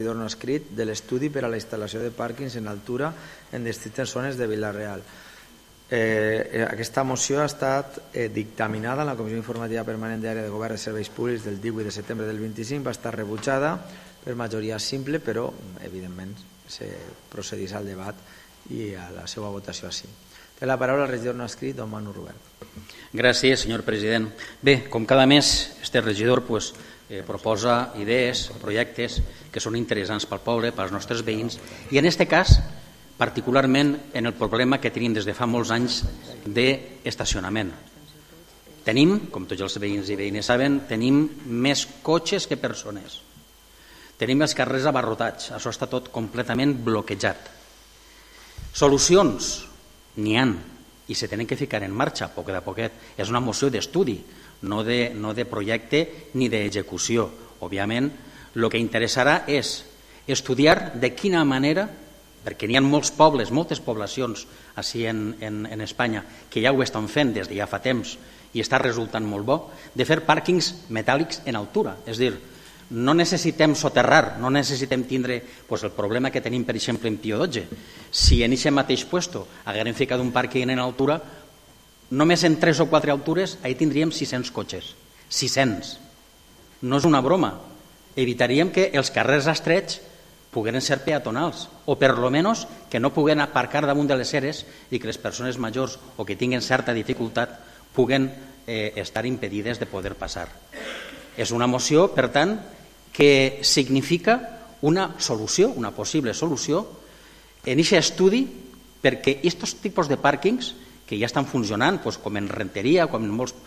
regidor no escrit de l'estudi per a la instal·lació de pàrquings en altura en distintes zones de Vila-real. Aquesta moció ha estat dictaminada en la Comissió Informativa Permanent d'Àrea de Govern de Serveis Públics del 18 de setembre del 25, va estar rebutjada per majoria simple, però evidentment se procedís al debat i a la seva votació així. Té la paraula el regidor no escrit, don Manu Rubert. Gràcies, senyor president. Bé, com cada mes, este regidor proposa idees, projectes que són interessants pel poble, pels nostres veïns, i en aquest cas, particularment en el problema que tenim des de fa molts anys d'estacionament. Tenim, com tots els veïns i veïnes saben, tenim més cotxes que persones. Tenim els carrers abarrotats, això està tot completament bloquejat. Solucions n'hi han i se tenen que ficar en marxa a poquet a poquet. És una moció d'estudi, no de projecte ni d'execució. Òbviament, el que interessarà és estudiar de quina manera, perquè n'hi ha molts pobles, moltes poblacions així en Espanya que ja ho estan fent des de ja fa temps i està resultant molt bo, de fer pàrquings metàl·lics en altura. És a dir, no necessitem soterrar, no necessitem tindre el problema que tenim, per exemple, en Pío XII. Si en aquest mateix lloc haguérem ficat un pàrquing en altura, només en 3 o 4 altures ahí tindríem 600 cotxes. 600. No és una broma. Evitaríem que els carrers estrets pogueren ser peatonals o per lo menos que no puguen aparcar damunt de les eres i que les persones majors o que tinguin certa dificultat puguen estar impedides de poder passar. És una moció, per tant, que significa una solució, una possible solució en aquest estudi perquè aquests tipus de pàrquings que ja estan funcionant, com en Renteria, com en molts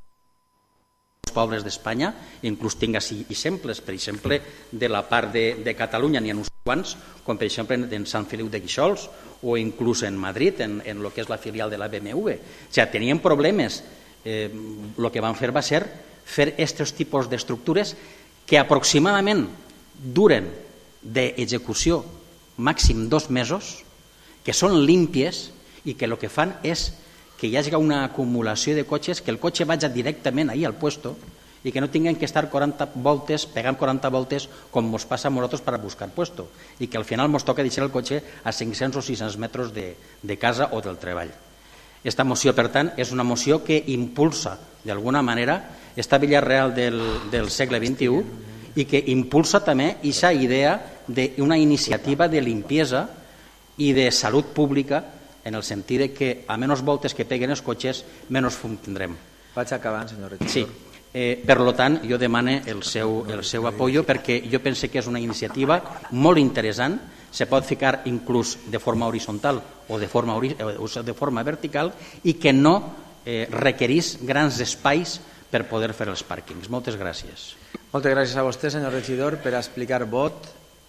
pobles d'Espanya, inclús tinc així exemples, per exemple, de la part de Catalunya n'hi ha uns quants, com per exemple en Sant Feliu de Guíxols o inclús en Madrid, en el que és la filial de la BMW. O sigui, tenien problemes. El que van fer va ser fer aquests tipus d'estructures que aproximadament duren d'execució màxim 2 mesos, que són límpies i que el que fan és que hi hagi una acumulació de cotxes, que el cotxe vagi directament ahí al puesto i que no tinguin que estar 40 voltes, pegant 40 voltes com ens passa a nosaltres per buscar puesto i que al final ens toca deixar el cotxe a 500 o 600 metres de casa o del treball. Aquesta moció, per tant, és una moció que impulsa d'alguna manera esta Vila-real del segle XXI i que impulsa també aquesta idea d'una iniciativa de limpiesa i de salut pública en el sentit que a menys voltes que peguen els cotxes, menys fum tindrem. Vaig acabant, senyor regidor. Sí. Per tant, jo demano el seu apoyo perquè jo penso que és una iniciativa molt interessant, se pot ficar inclús de forma horitzontal o de forma vertical i que no requereix grans espais per poder fer els pàrquings. Moltes gràcies. Moltes gràcies a vostè, senyor regidor, per explicar vot.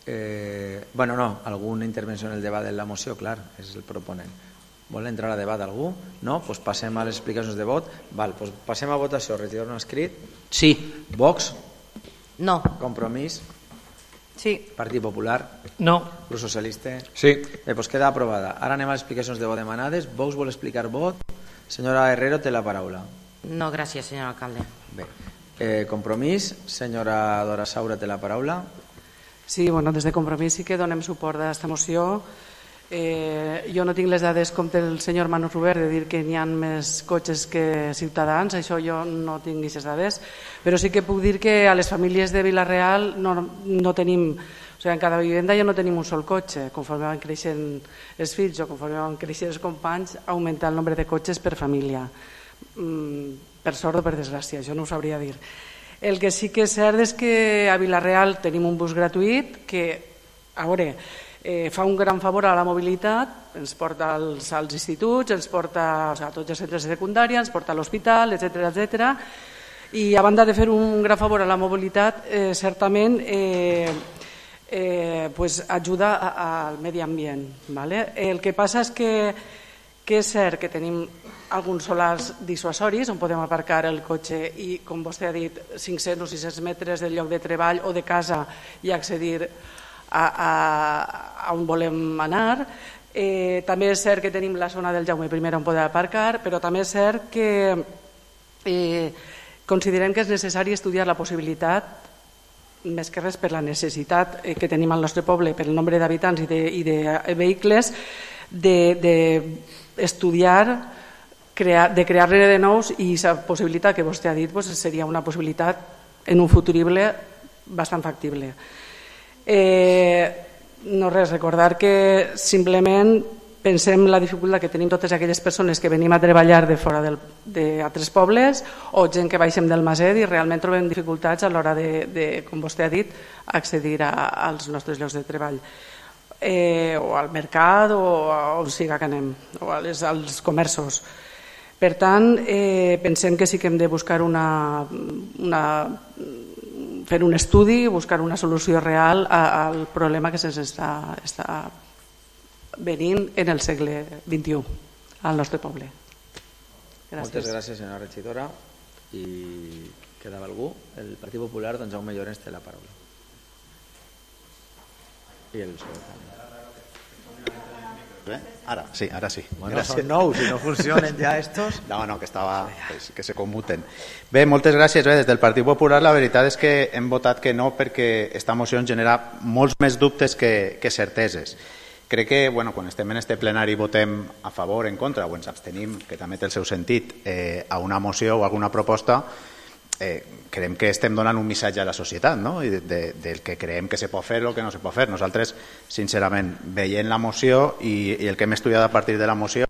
Alguna intervenció en el debat de la moció, clar, és el proponent. Vol entrar a debat algú? No? Doncs passem a les explicacions de vot. Passem a votació. Regidor no escrit? Sí. Vox? No. Compromís? Sí. Partit Popular? No. Grup Socialista? Sí. Bé, doncs queda aprovada. Ara anem a les explicacions de vot demanades. Vox vol explicar vot? Senyora Herrero, té la paraula. No, gràcies, senyor alcalde. Bé. Compromís? Senyora Dora Saura, té la paraula. Sí, des de Compromís sí que donem suport a aquesta moció. Jo no tinc les dades com té el senyor Manu Rubert de dir que n'hi ha més cotxes que ciutadans, això jo no tinc aquestes dades, però sí que puc dir que a les famílies de Vila-real no tenim, o sigui, en cada vivenda ja no tenim un sol cotxe. Conforme van creixent els fills o conforme van creixent els companys, augmenta el nombre de cotxes per família. Per sort o per desgràcia, això no ho sabria dir. El que sí que és cert és que a Vila-real tenim un bus gratuït que, a veure, fa un gran favor a la mobilitat, ens porta als instituts, ens porta a tots els centres de secundària, ens porta a l'hospital, etc. I a banda de fer un gran favor a la mobilitat, certament ajuda al medi ambient. El que passa és que és cert que tenim alguns solars dissuasoris on podem aparcar el cotxe i, com vostè ha dit, 500 o 600 metres del lloc de treball o de casa i accedir a on volem anar. També és cert que tenim la zona del Jaume I on poder aparcar, però també és cert que considerem que és necessari estudiar la possibilitat més que res per la necessitat que tenim al nostre poble, per el nombre d'habitants i de vehicles, d'estudiar, de crear-ne de nous, i la possibilitat que vostè ha dit seria una possibilitat en un futurible bastant factible. No res, recordar que simplement pensem la dificultat que tenim totes aquelles persones que venim a treballar de fora d'altres pobles o gent que baixem del Maset i realment trobem dificultats a l'hora de, com vostè ha dit, accedir als nostres llocs de treball, o al mercat o on siga que anem, o als comerços. Per tant, pensem que sí que hem de buscar fer un estudi, buscar una solució real al problema que se'ns està venint en el segle XXI al nostre poble. Moltes gràcies, senyora regidora. I quedava algú? El Partit Popular, doncs Jaume Llorens té la paraula. I el secretari. Ara sí. Bueno, si no funcionen ja estos... No, que estava... que se commuten. Bé, moltes gràcies. Des del Partit Popular la veritat és que hem votat que no perquè esta moció ens genera molts més dubtes que certeses. Crec que quan estem en este plenari votem a favor, en contra o ens abstenim, que també té el seu sentit, a una moció o alguna proposta, creiem que estem donant un missatge a la societat, no? Del que creiem que se pot fer o el que no se pot fer. Nosaltres, sincerament, veient la moció i el que hem estudiat a partir de la moció,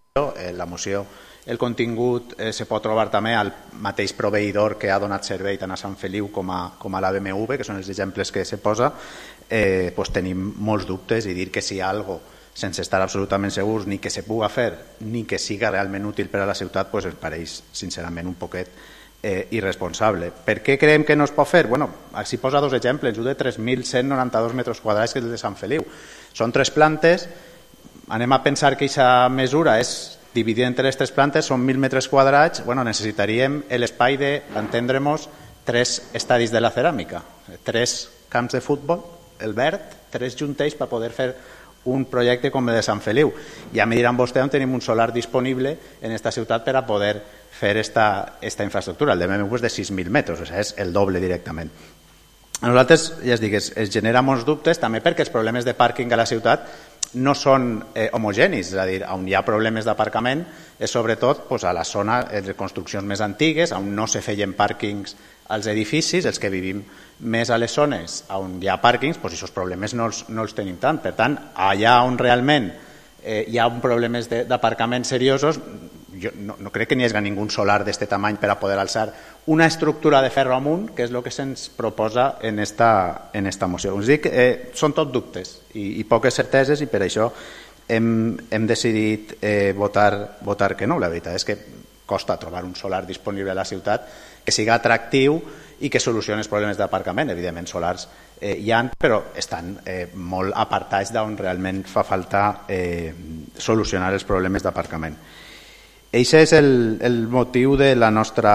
el contingut se pot trobar també al mateix proveïdor que ha donat servei tant a Sant Feliu com a la BMW, que són els exemples que se posa. Tenim molts dubtes i dir que si hi ha alguna cosa sense estar absolutament segurs ni que se puga fer ni que siga realment útil per a la ciutat ens pareix sincerament un poquet irresponsable. Per què creiem que no es pot fer? Així posa dos exemples, un de 3.192 metres quadrats que és el de Sant Feliu. Són 3 plantes, anem a pensar que aquesta mesura és dividida entre les 3 plantes, són 1.000 metres quadrats, necessitaríem l'espai de, entendre-nos, 3 estadis de la ceràmica, 3 camps de futbol, el verd, 3 juntells per poder fer un projecte com el de Sant Feliu. Ja me diran vostè on tenim un solar disponible en esta ciutat per a poder fer esta infraestructura. El de BMW és de 6.000 metres, és el doble directament. A nosaltres, ja es dic, es genera molts dubtes, també perquè els problemes de pàrquing a la ciutat no són homogenis, és a dir, on hi ha problemes d'aparcament és sobretot a la zona de construccions més antigues, on no se feien pàrquings als edificis, els que vivim més a les zones on hi ha pàrquings, aquests problemes no els tenim tant. Per tant, allà on realment hi ha problemes d'aparcament seriosos, jo no crec que n'hi hagi ningú solar d'aquest tamany per a poder alçar una estructura de ferro amunt, que és el que se'ns proposa en esta moció. Us dic, són tot dubtes i poques certeses, i per això hem decidit votar que no. La veritat és que costa trobar un solar disponible a la ciutat que siga atractiu i que solucioni els problemes d'aparcament. Evidentment, solars hi ha, però estan molt apartats d'on realment fa falta solucionar els problemes d'aparcament. Aquest és el motiu del nostre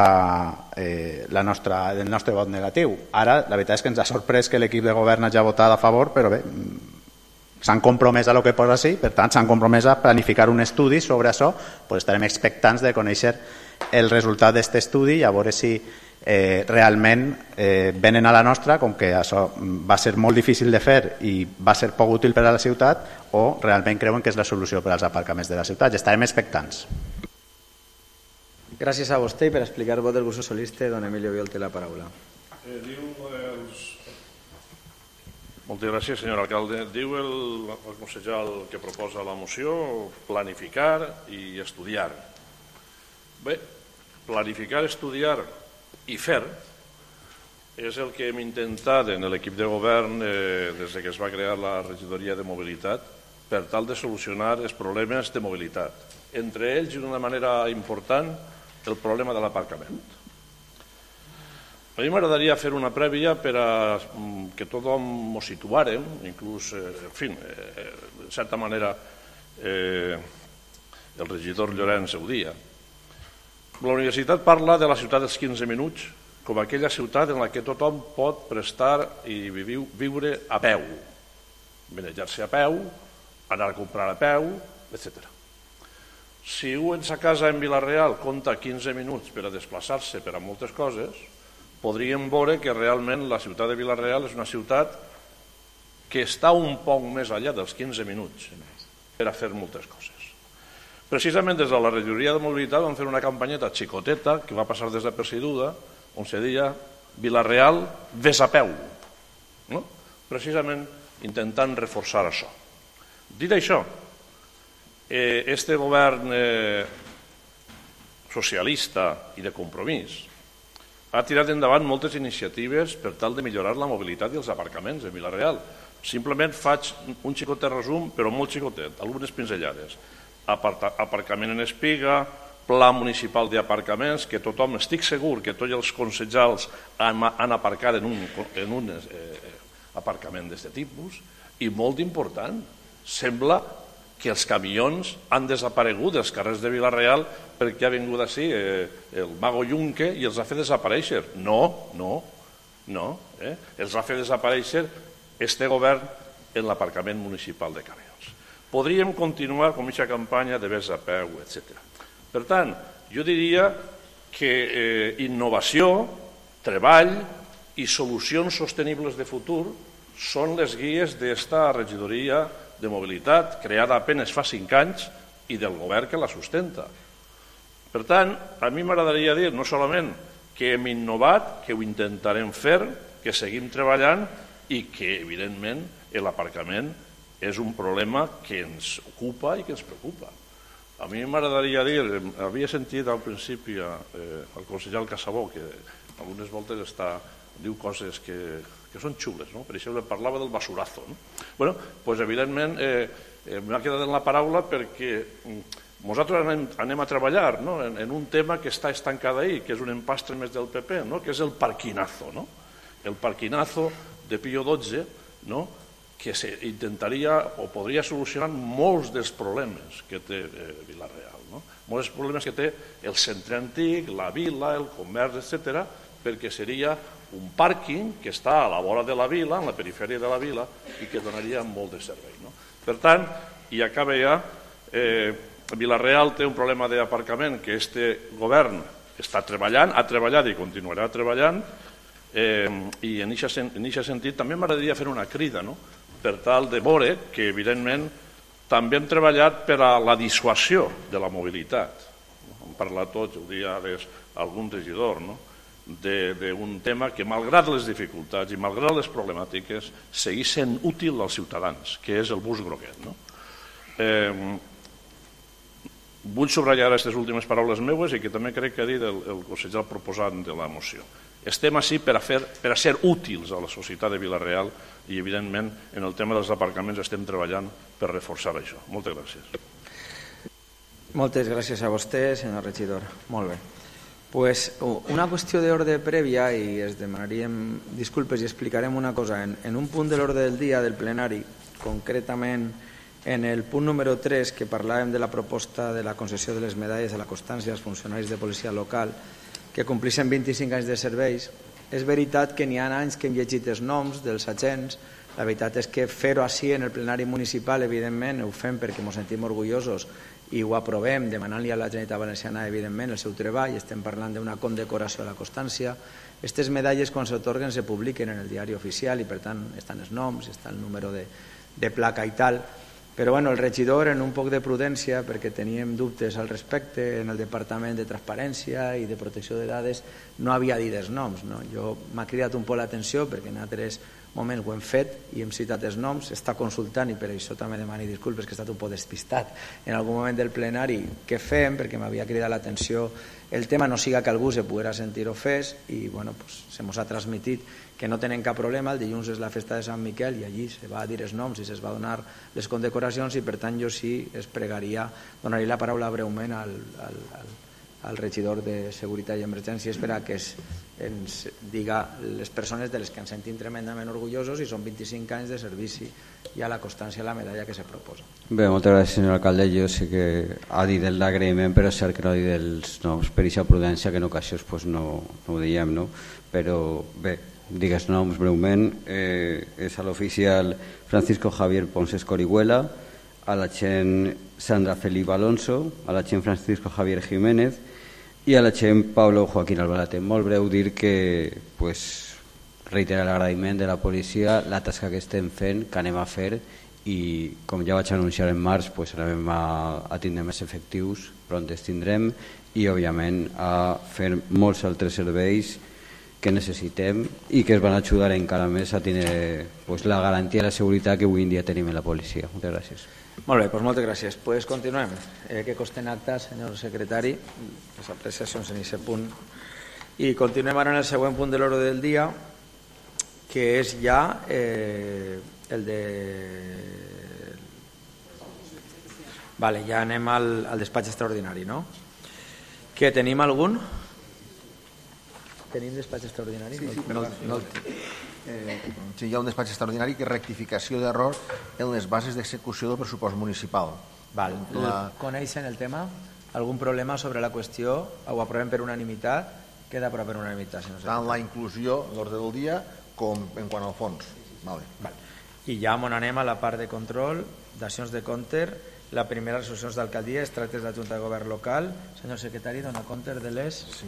vot negatiu. Ara, la veritat és que ens ha sorprès que l'equip de govern hagi votat a favor, però bé, s'han compromès a lo que posa així, per tant, s'han compromès a planificar un estudi sobre això, estarem expectants de conèixer el resultat d'aquest estudi i a veure si realment venen a la nostra, com que això va ser molt difícil de fer i va ser poc útil per a la ciutat, o realment creuen que és la solució per als aparcaments de la ciutat. I estarem expectants. Gràcies a vostè, i per explicar el vot del grup socialista, don Emilio Biol té la paraula. Moltes gràcies, senyor alcalde. Diu el concejal que proposa la moció planificar i estudiar. Bé, planificar, estudiar i fer és el que hem intentat en l'equip de govern des que es va crear la regidoria de mobilitat per tal de solucionar els problemes de mobilitat. Entre ells, d'una manera important, el problema de l'aparcament. A mi m'agradaria fer una prèvia per a que tothom ens situarem, inclús, en fi, de certa manera, el regidor Llorens ho dia. La universitat parla de la ciutat dels 15 minuts com aquella ciutat en la que tothom pot prestar i viure a peu, manejar-se a peu, anar a comprar a peu, etc. Si un en sa casa en Vila-real compta 15 minuts per a desplaçar-se per a moltes coses, podríem veure que realment la ciutat de Vila-real és una ciutat que està un poc més enllà dels 15 minuts per a fer moltes coses. Precisament des de la regidoria de mobilitat vam fer una campanyeta xicoteta que va passar desapercebuda, on se deia Vila-real, ves a peu, no? Precisament intentant reforçar això. Dit això, este govern socialista i de Compromís ha tirat endavant moltes iniciatives per tal de millorar la mobilitat i els aparcaments de Vila-real. Simplement faig un xicotet resum, però molt xicotet, algunes pinzellades. Aparcament en espiga, pla municipal d'aparcaments, que tothom, estic segur que tots els concejals han aparcat en un aparcament d'aquest tipus, i molt important, sembla que els camions han desaparegut dels carrers de Vila-real perquè ha vingut així el mago Junque i els ha fet desaparèixer. No. Els ha fet desaparèixer este govern en l'aparcament municipal de camions. Podríem continuar amb aquesta campanya de ves a peu, etc. Per tant, jo diria que innovació, treball i solucions sostenibles de futur són les guies d'esta regidoria de mobilitat, creada apenas fa 5 anys i del govern que la sustenta. Per tant, a mi m'agradaria dir no solament que hem innovat, que ho intentarem fer, que seguim treballant i que, evidentment, l'aparcament és un problema que ens ocupa i que ens preocupa. A mi m'agradaria dir, havia sentit al principi el conseller Casabó, que algunes voltes diu coses que són xules, no? Per exemple, parlava del basurazo. Doncs, evidentment, m'ha quedat en la paraula perquè nosaltres anem a treballar en un tema que està estancat ahí, que és un empastre més del PP, que és el parquinazo. El parquinazo de Pío XII, que intentaria o podria solucionar molts dels problemes que té Vila-real. Molts dels problemes que té el centre antic, la vila, el comerç, etc., perquè seria un pàrquing que està a la vora de la vila, en la perifèria de la vila, i que donaria molt de servei. Per tant, i acaba ja, Vila-real té un problema d'aparcament que este govern està treballant, ha treballat i continuarà treballant, i en aquest sentit també m'agradaria fer una crida, per tal de veure que, evidentment, també hem treballat per a la dissuasió de la mobilitat. Hem parlat tots, ho dia algun regidor, d'un tema que, malgrat les dificultats i malgrat les problemàtiques, segueix sent útil als ciutadans, que és el bus groguet. Vull subratllar aquestes últimes paraules meues i que també crec que ha dit el conseller proposant de la moció. Estem així per a ser útils a la societat de Vila-real i, evidentment, en el tema dels aparcaments estem treballant per reforçar això. Moltes gràcies. Moltes gràcies a vostè, senyor regidor. Molt bé. Una qüestió d'ordre prèvia, i es demanaríem disculpes i explicarem una cosa. En un punt de l'ordre del dia del plenari, concretament en el punt número 3, que parlàvem de la proposta de la concessió de les medalles a la constància als funcionaris de policia local que complixen 25 anys de serveis, és veritat que n'hi ha anys que hem llegit els noms dels agents. La veritat és que fer-ho així en el plenari municipal, evidentment, ho fem perquè ens sentim orgullosos i ho aprovem, demanant-li a la Generalitat Valenciana, evidentment, el seu treball. Estem parlant d'una condecoració a la constància. Aquestes medalles, quan s'atorguen, se publiquen en el diari oficial i, per tant, estan els noms, està el número de placa i tal. Però el regidor, en un poc de prudència, perquè teníem dubtes al respecte en el Departament de Transparència i de Protecció de Dades, no havia dit els noms. M'ha cridat un poc l'atenció perquè en altres moments ho hem fet i hem citat els noms, està consultant i per això també demano disculpes que he estat un poc despistat en algun moment del plenari què fem, perquè m'havia cridat l'atenció el tema, no siga que algú se poguera sentir ofès i se mos ha transmitit que no tenen cap problema. El dilluns és la festa de Sant Miquel i allí se va dir els noms i es va donar les condecoracions i per tant jo sí es pregaria, donaria la paraula breument al regidor de Seguretat i Emergències per a que ens diga les persones de les que ens sentim tremendament orgullosos i són 25 anys de servici i a la constància de la medalla que se proposa. Bé, moltes gràcies, senyor alcalde. Jo sé que ha dit el d'agraïment, però és cert que no ha dit els noms per aquesta prudència que en ocasions no ho diem, però bé, digues noms breument. És a l'oficial Francisco Javier Ponce Escorihuela, a l'agent Sandra Felipe Alonso, a l'agent Francisco Javier Jiménez I a la gent, Pablo Joaquín Albalate. Molt breu dir que reiterar l'agraïment de la policia, la tasca que estem fent, que anem a fer, i com ja vaig anunciar en març, anem a tindre més efectius, pront els tindrem, i òbviament a fer molts altres serveis que necessitem i que es van ajudar encara més a tenir la garantia i la seguretat que avui en dia tenim en la policia. Moltes gràcies. Molt bé, moltes gràcies. Continuem. Que consten actes, senyor secretari, les apreciacions en aquest punt. I continuem ara en el següent punt de l'ordre del dia, que és ja el de... Vale, ja anem al despatx extraordinari, no? Que tenim algun? Tenim despatx extraordinari? Sí, sí, hi ha un despatx extraordinari que és rectificació d'error en les bases d'execució del pressupost municipal. Val. Coneixen el tema? Algun problema sobre la qüestió? Ho aprovem per unanimitat? Queda aprovat per unanimitat. Tant la inclusió en l'ordre del dia com en quant al fons. Vale. I ja on anem a la part de control, d'accions de compte. La primera, resolucions d'alcaldia, es tracta de la Junta de Govern local. Senyor secretari, dona compte de les... Sí.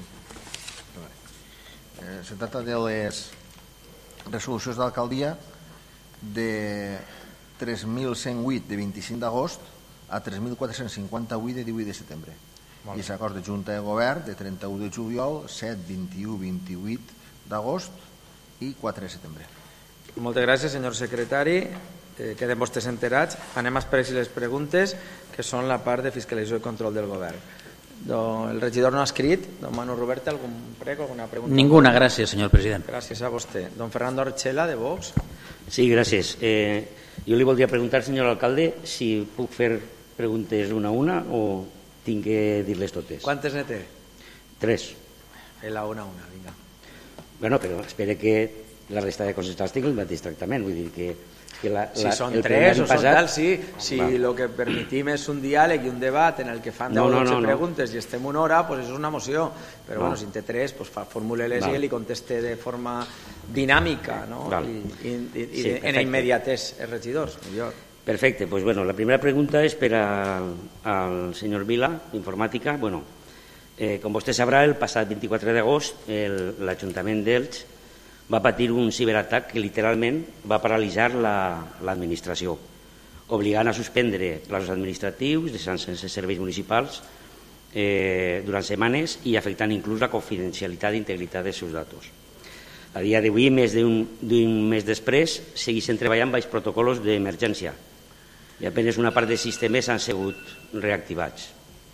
Se tracta de les resolucions d'alcaldia de 3.108 de 25 d'agost a 3.458 de 18 de setembre. I s'acords de Junta de Govern de 31 de juliol, 7, 21, 28 d'agost i 4 de setembre. Moltes gràcies, senyor secretari. Queden vostès enterats. Anem a expressar les preguntes, que són la part de fiscalització i control del govern. El regidor no ha escrit. Don Manu Ruberte, algun prec, alguna pregunta? Ninguna, gràcies, senyor president. Gràcies a vostè. Don Fernando Archela, de Vox. Sí, gràcies. Jo li voldria preguntar, senyor alcalde, si puc fer preguntes una a una o tinc que dir-les totes. Quantes ne té? 3. Fes-la una a una, vinga. Bueno, però espere que la resta de coses tinguin el mateix tractament. Vull dir que si són 3 o són tal, sí. Si el que permetim és un diàleg i un debat en el que fan 10 o 12 preguntes i estem una hora, doncs és una moció. Però bueno, si en té 3, formule-les i li conteste de forma dinàmica i en immediatès els regidors. Perfecte. Doncs bueno, la primera pregunta és per al senyor Vila, informàtica. Bueno, com vostè sabrà, el passat 24 d'agost l'Ajuntament d'Elx va patir un ciberatac que literalment va paralitzar l'administració, obligant a suspendre plaços administratius, deixant sense serveis municipals durant setmanes i afectant inclús la confidencialitat i integritat dels seus datos. A dia d'avui, més d'un mes després, segueixen treballant baix protocols d'emergència i apenas una part dels sistemes han sigut reactivats.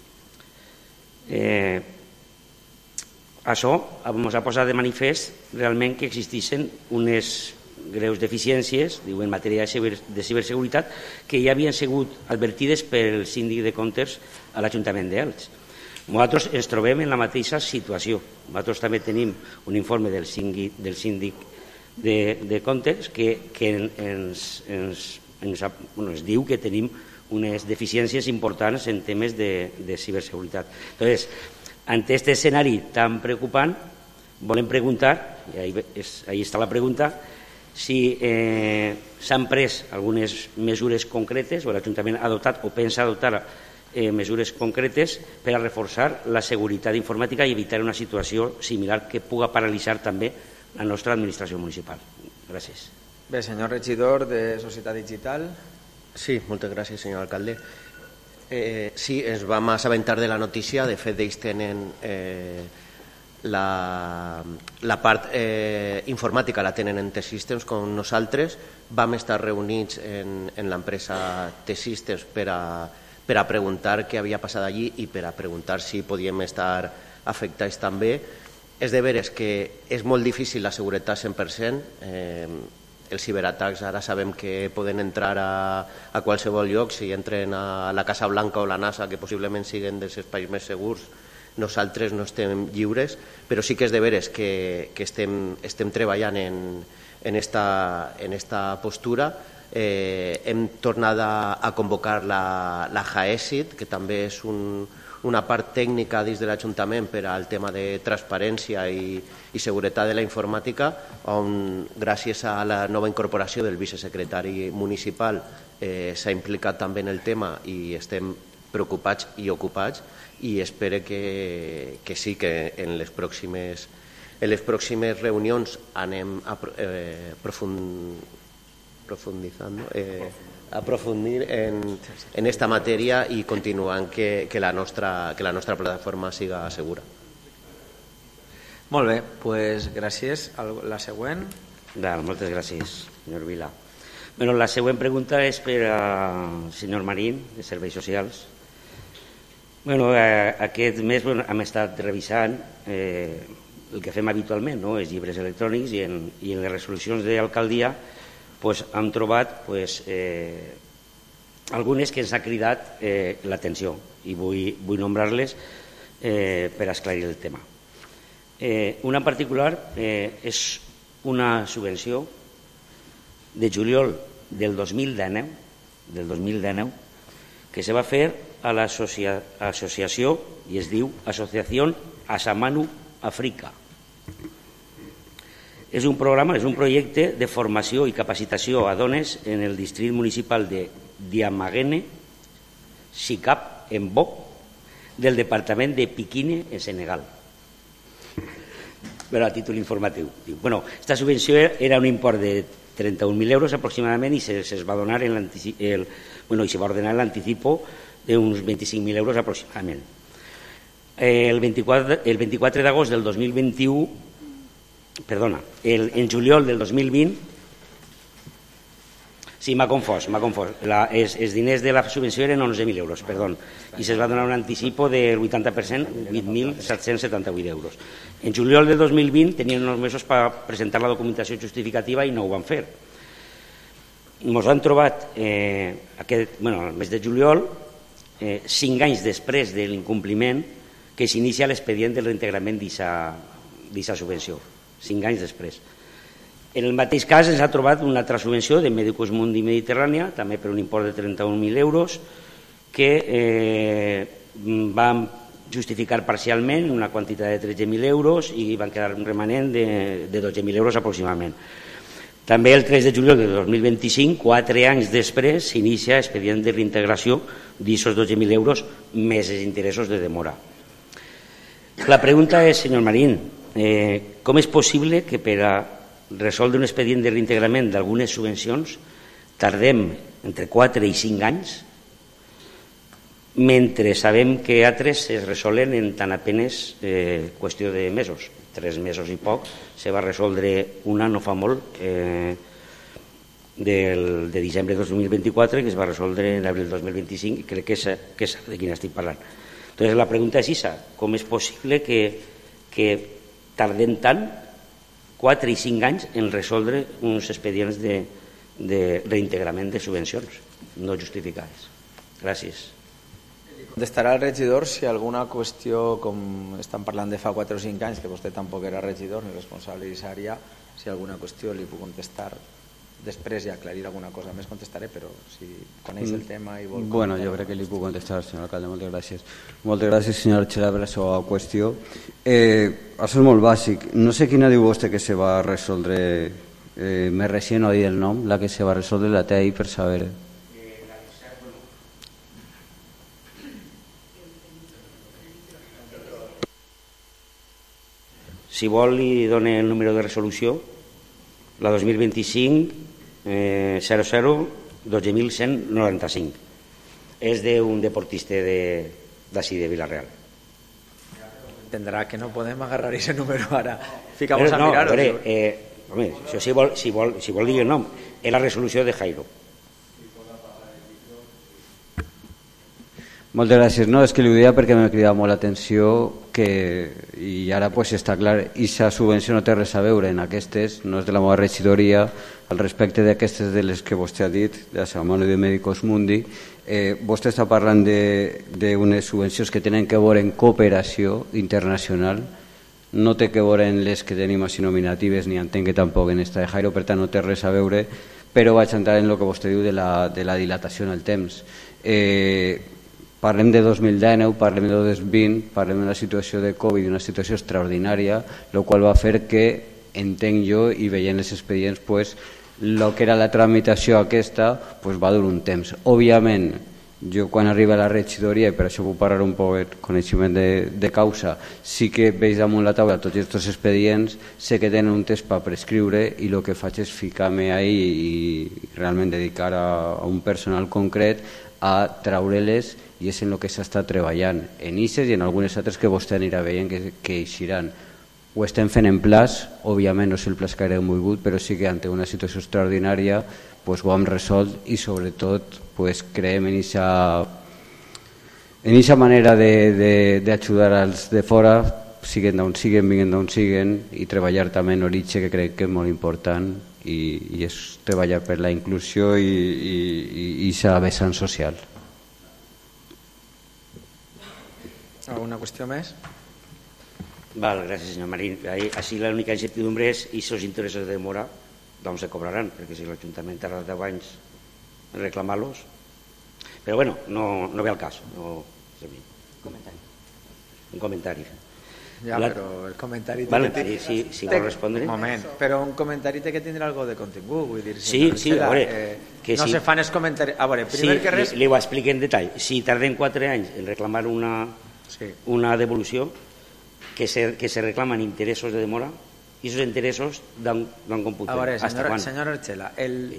Això ens ha posat de manifest realment que existeixen unes greus deficiències en matèria de ciberseguretat que ja havien sigut advertides pel síndic de comptes a l'Ajuntament d'Elx. Nosaltres ens trobem en la mateixa situació. Nosaltres també tenim un informe del síndic de comptes que ens diu que tenim unes deficiències importants en temes de ciberseguretat. Entonces, ante este escenari tan preocupant, volem preguntar, i ahí està la pregunta, si s'han pres algunes mesures concretes o l'Ajuntament ha adoptat o pensa adoptar mesures concretes per a reforçar la seguretat informàtica i evitar una situació similar que puga paralitzar també la nostra administració municipal. Gràcies. Bé, senyor regidor de Societat Digital. Sí, moltes gràcies, senyor alcalde. Sí, ens vam assabentar de la notícia. De fet, ells tenen la part informàtica la tenen en T-Systems com nosaltres. Vam estar reunits en l'empresa T-Systems per a preguntar què havia passat allí i per a preguntar si podíem estar afectats també. És de veres que és molt difícil la seguretat 100%. Els ciberatacs ara sabem que poden entrar a qualsevol lloc. Si entren a la Casa Blanca o la NASA, que possiblement siguin dels espais més segurs, nosaltres no estem lliures, però sí que és de veres que estem treballant en esta postura. Hem tornat a convocar la JAESIT, que també és una part tècnica dins de l'Ajuntament per al tema de transparència i seguretat de la informàtica, on gràcies a la nova incorporació del vicesecretari municipal s'ha implicat també en el tema i estem preocupats i ocupats, i espero que sí, que en les pròximes reunions anem aprofundir en esta matèria i continuant que la nostra plataforma siga segura. Molt bé, doncs gràcies. La següent. Moltes gràcies, senyor Vila. La següent pregunta és per al senyor Marín, de Serveis Socials. Aquest mes hem estat revisant el que fem habitualment, els llibres electrònics, i en les resolucions d'alcaldia hem trobat algunes que ens ha cridat l'atenció, i vull nombrar-les per esclarir el tema. Una en particular és una subvenció de juliol del 2019 que se va fer a l'associació, i es diu Asociació Asamanu Africa. És un programa, és un projecte de formació i capacitació a dones en el districte municipal de Diamagene, Sicap, en Bo, del departament de Pikine, en Senegal. A títol informatiu. Esta subvenció era un import de 31.000 euros aproximadament, i se va donar i se va ordenar l'anticipo d'uns 25.000 euros aproximadament. El 24 d'agost del 2021, en juliol del 2020, sí, m'ha confós, els diners de la subvenció eren 11.000 euros, i se'ls va donar un anticipo del 80%, 8.778 euros. En juliol del 2020 tenien uns mesos per presentar la documentació justificativa i no ho van fer. Ens han trobat, el mes de juliol, 5 anys després de l'incompliment, que s'inicia l'expedient de reintegrament d'aquesta subvenció. 5 anys després. En el mateix cas ens ha trobat una altra subvenció de Medicus Mundi Mediterrània, també per un import de 31.000 euros, que vam justificar parcialment una quantitat de 13.000 euros i van quedar un remanent de 12.000 euros aproximadament. També el 3 de juliol de 2025, 4 anys després, s'inicia expedient de reintegració d'aquests 12.000 euros més els interessos de demora. La pregunta és, senyor Marín, com és possible que per a resoldre un expedient de reintegrament d'algunes subvencions tardem entre 4 i 5 anys, mentre sabem que altres es resolen en tan apenes qüestió de mesos, 3 mesos i poc. Se va resoldre una no fa molt, de desembre de 2024, que es va resoldre en abril de 2025, i crec que és de quina estic parlant. Entonces la pregunta és aquesta: com és possible que tardem tant, 4 i 5 anys, en resoldre uns expedients de reintegrament de subvencions no justificades? Gràcies. Contestarà el regidor si alguna qüestió, com estan parlant de fa 4 o 5 anys, que vostè tampoc era regidor ni responsable d'àrea, si alguna qüestió li puc contestar després i aclarir alguna cosa més contestaré, però si coneix el tema i vol... Bueno, jo crec que li puc contestar, senyor alcalde, moltes gràcies. Moltes gràcies, senyor Xela, per la seva qüestió. Això és molt bàsic. No sé quina diu vostè que se va resoldre més recient, no ha dit el nom, la que se va resoldre, la té ahí per saber... Si vol, li dono el número de resolució, la 2025 00-12.195. És d'un deportista d'ací de Vila-real. Entendrà que no podem agarrar aquest número ara. Ficamos a mirar-ho. Home, si vol dir el nom, és la resolució de Jairo. Moltes gràcies. No, és que li ho deia perquè m'ha cridat molt l'atenció i ara està clar, aquesta subvenció no té res a veure en aquestes, no és de la meva regidoria. Al respecte d'aquestes de les que vostè ha dit, de Asamanu de Medicus Mundi, vostè està parlant d'unes subvencions que tenen que veure en cooperació internacional, no té que veure en les que tenim així nominatives, ni entenc que tampoc en esta de Jairo, per tant no té res a veure, però vaig entrar en el que vostè diu de la dilatació en el temps. Parlem de 2019, parlem de 2020, parlem d'una situació de Covid, una situació extraordinària, el qual va fer que, entenc jo, i veient els expedients, el que era la tramitació aquesta va durar un temps. Òbviament, Jo quan arriba a la regidoria, i per això puc parlar un poc de coneixement de causa, sí que veig damunt la taula tots aquests expedients, sé que tenen un temps per prescriure i el que faig és ficar-me ahí i realment dedicar a un personal concret a treure-les, i és en el que s'està treballant en ICES i en algunes altres que vostè anirà veient que eixiran. Ho estem fent en plaç, òbviament no és el plaç que haguem volgut, però sí que ante una situació extraordinària ho hem resolt i sobretot creiem en aquesta manera d'ajudar als de fora, siguen d'on siguen, vinguen d'on siguen, i treballar també en origen, que crec que és molt important, i és treballar per la inclusió i aquesta vessant social. ¿Alguna qüestió més? Vale, gracias, señor Marín. Así la única incertidumbre es si esos intereses de demora d'on se cobraran, perquè si l'Ajuntament tarda 10 anys en reclamar-los. Però bueno, no ve al cas. Un comentari. Ja, però el comentari... Vale, si vol respondre... Un moment, però un comentari té que tindre algo de contingut, vull dir... Sí, a veure... No se fan els comentaris... A veure, primer que res... Li ho explico en detall. Si tardem 4 anys en reclamar una devolució, que se reclaman interessos de demora, i aquests interessos d'on computen? A veure, senyora Archela, el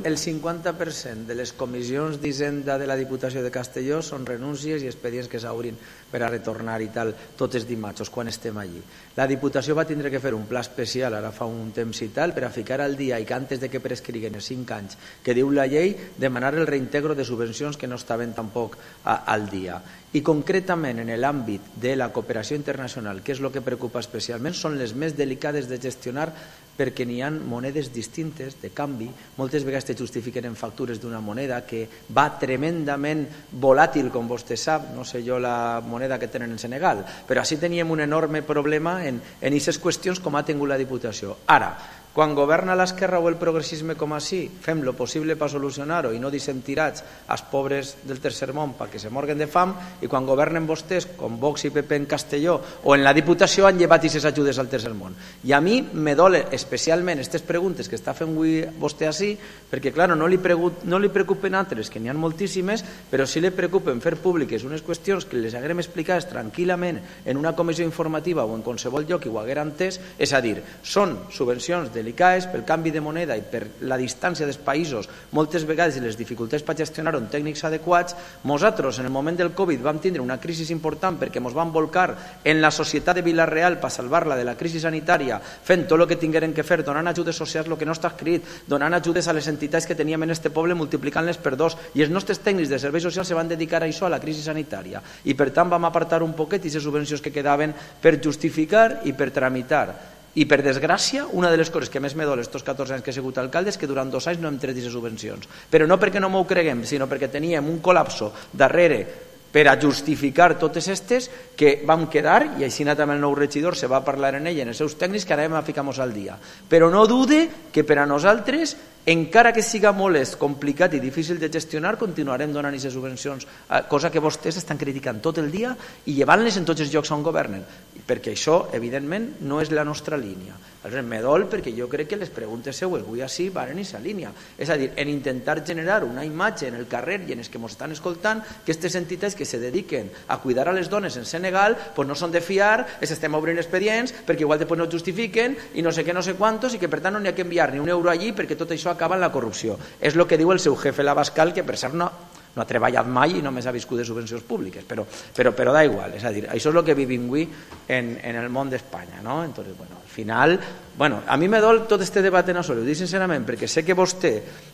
50% de les comissions d'Hisenda de la Diputació de Castelló són renúncies i expedients que s'obrin per a retornar i tal, totes dimarts, quan estem allí. La Diputació va tindre que fer un pla especial, ara fa un temps i tal, per a ficar al dia i que antes de que prescriguen els 5 anys que diu la llei, demanar el reintegro de subvencions que no estaven tampoc al dia. I concretament en l'àmbit de la cooperació internacional, que és el que preocupa especialment, són les més delicades de gestionar perquè n'hi ha monedes distintes de canvi. Moltes vegades te justifiquen en factures d'una moneda que va tremendament volàtil, com vostè sap, no sé jo la moneda que tenen en Senegal, però així teníem un enorme problema en aquestes qüestions com ha tingut la Diputació. Ara, quan governa l'esquerra o el progressisme com així, fem lo possible per solucionar-ho i no deixem tirats als pobres del tercer món perquè se morguen de fam, i quan governen vostès, com Vox i PP en Castelló o en la Diputació, han llevat aquestes ajudes al tercer món. I a mi me dole especialment aquestes preguntes que està fent avui vostè així, perquè clar, no li preocupen altres, que n'hi ha moltíssimes, però sí li preocupen fer públiques unes qüestions que les haguem explicades tranquil·lament en una comissió informativa o en qualsevol lloc i ho haguera entès, és a dir, són subvencions delicades pel canvi de moneda i per la distància dels països, moltes vegades i les dificultats per gestionar-ho amb tècnics adequats. Nosaltres, en el moment del Covid, vam tindre una crisi important perquè ens vam volcar en la societat de Vila-real per salvar-la de la crisi sanitària, fent tot el que tingueren que fer, donant ajudes socials, el que no està escrit, donant ajudes a les entitats que teníem en este poble, multiplicant-les per 2, i els nostres tècnics de serveis socials se van dedicar a això, a la crisi sanitària, i per tant vam apartar un poquet aquestes subvencions que quedaven per justificar i per tramitar. I per desgràcia, una de les coses que més me dol estos 14 anys que he sigut alcalde és que durant 2 anys no hem tret aquestes subvencions, però no perquè no m'ho creguem, sinó perquè teníem un col·lapso darrere per a justificar totes aquestes que vam quedar, i així també el nou regidor se va parlar en ell, en els seus tècnics, que ara hem a ficar-nos al dia. Però no dude que per a nosaltres, encara que siga molest, complicat i difícil de gestionar, continuarem donant aquestes subvencions, cosa que vostès estan criticant tot el dia i llevant-les en tots els llocs on governen, perquè això, evidentment, no és la nostra línia. Me dol perquè jo crec que les preguntes seues avui així van en aquesta línia, és a dir, en intentar generar una imatge en el carrer i en els que ens estan escoltant que aquestes entitats que se dediquen a cuidar a les dones en Senegal no són de fiar, els estem obrint expedients perquè igual després no ho justifiquen i no sé què, no sé quantos, i que per tant no n'hi ha que enviar ni un euro allí perquè tot això acaba en la corrupció. És el que diu el seu jefe l'Abascal, que per cert no ha treballat mai i només ha viscut de subvencions públiques, però da igual, és a dir, això és el que vivim avui en el món d'Espanya, no? Entonces, al final, a mi me dol tot este debat en Assolio, ho dic sincerament, perquè sé que vostè,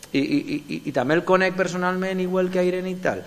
i també el conec personalment, igual que a Irene i tal,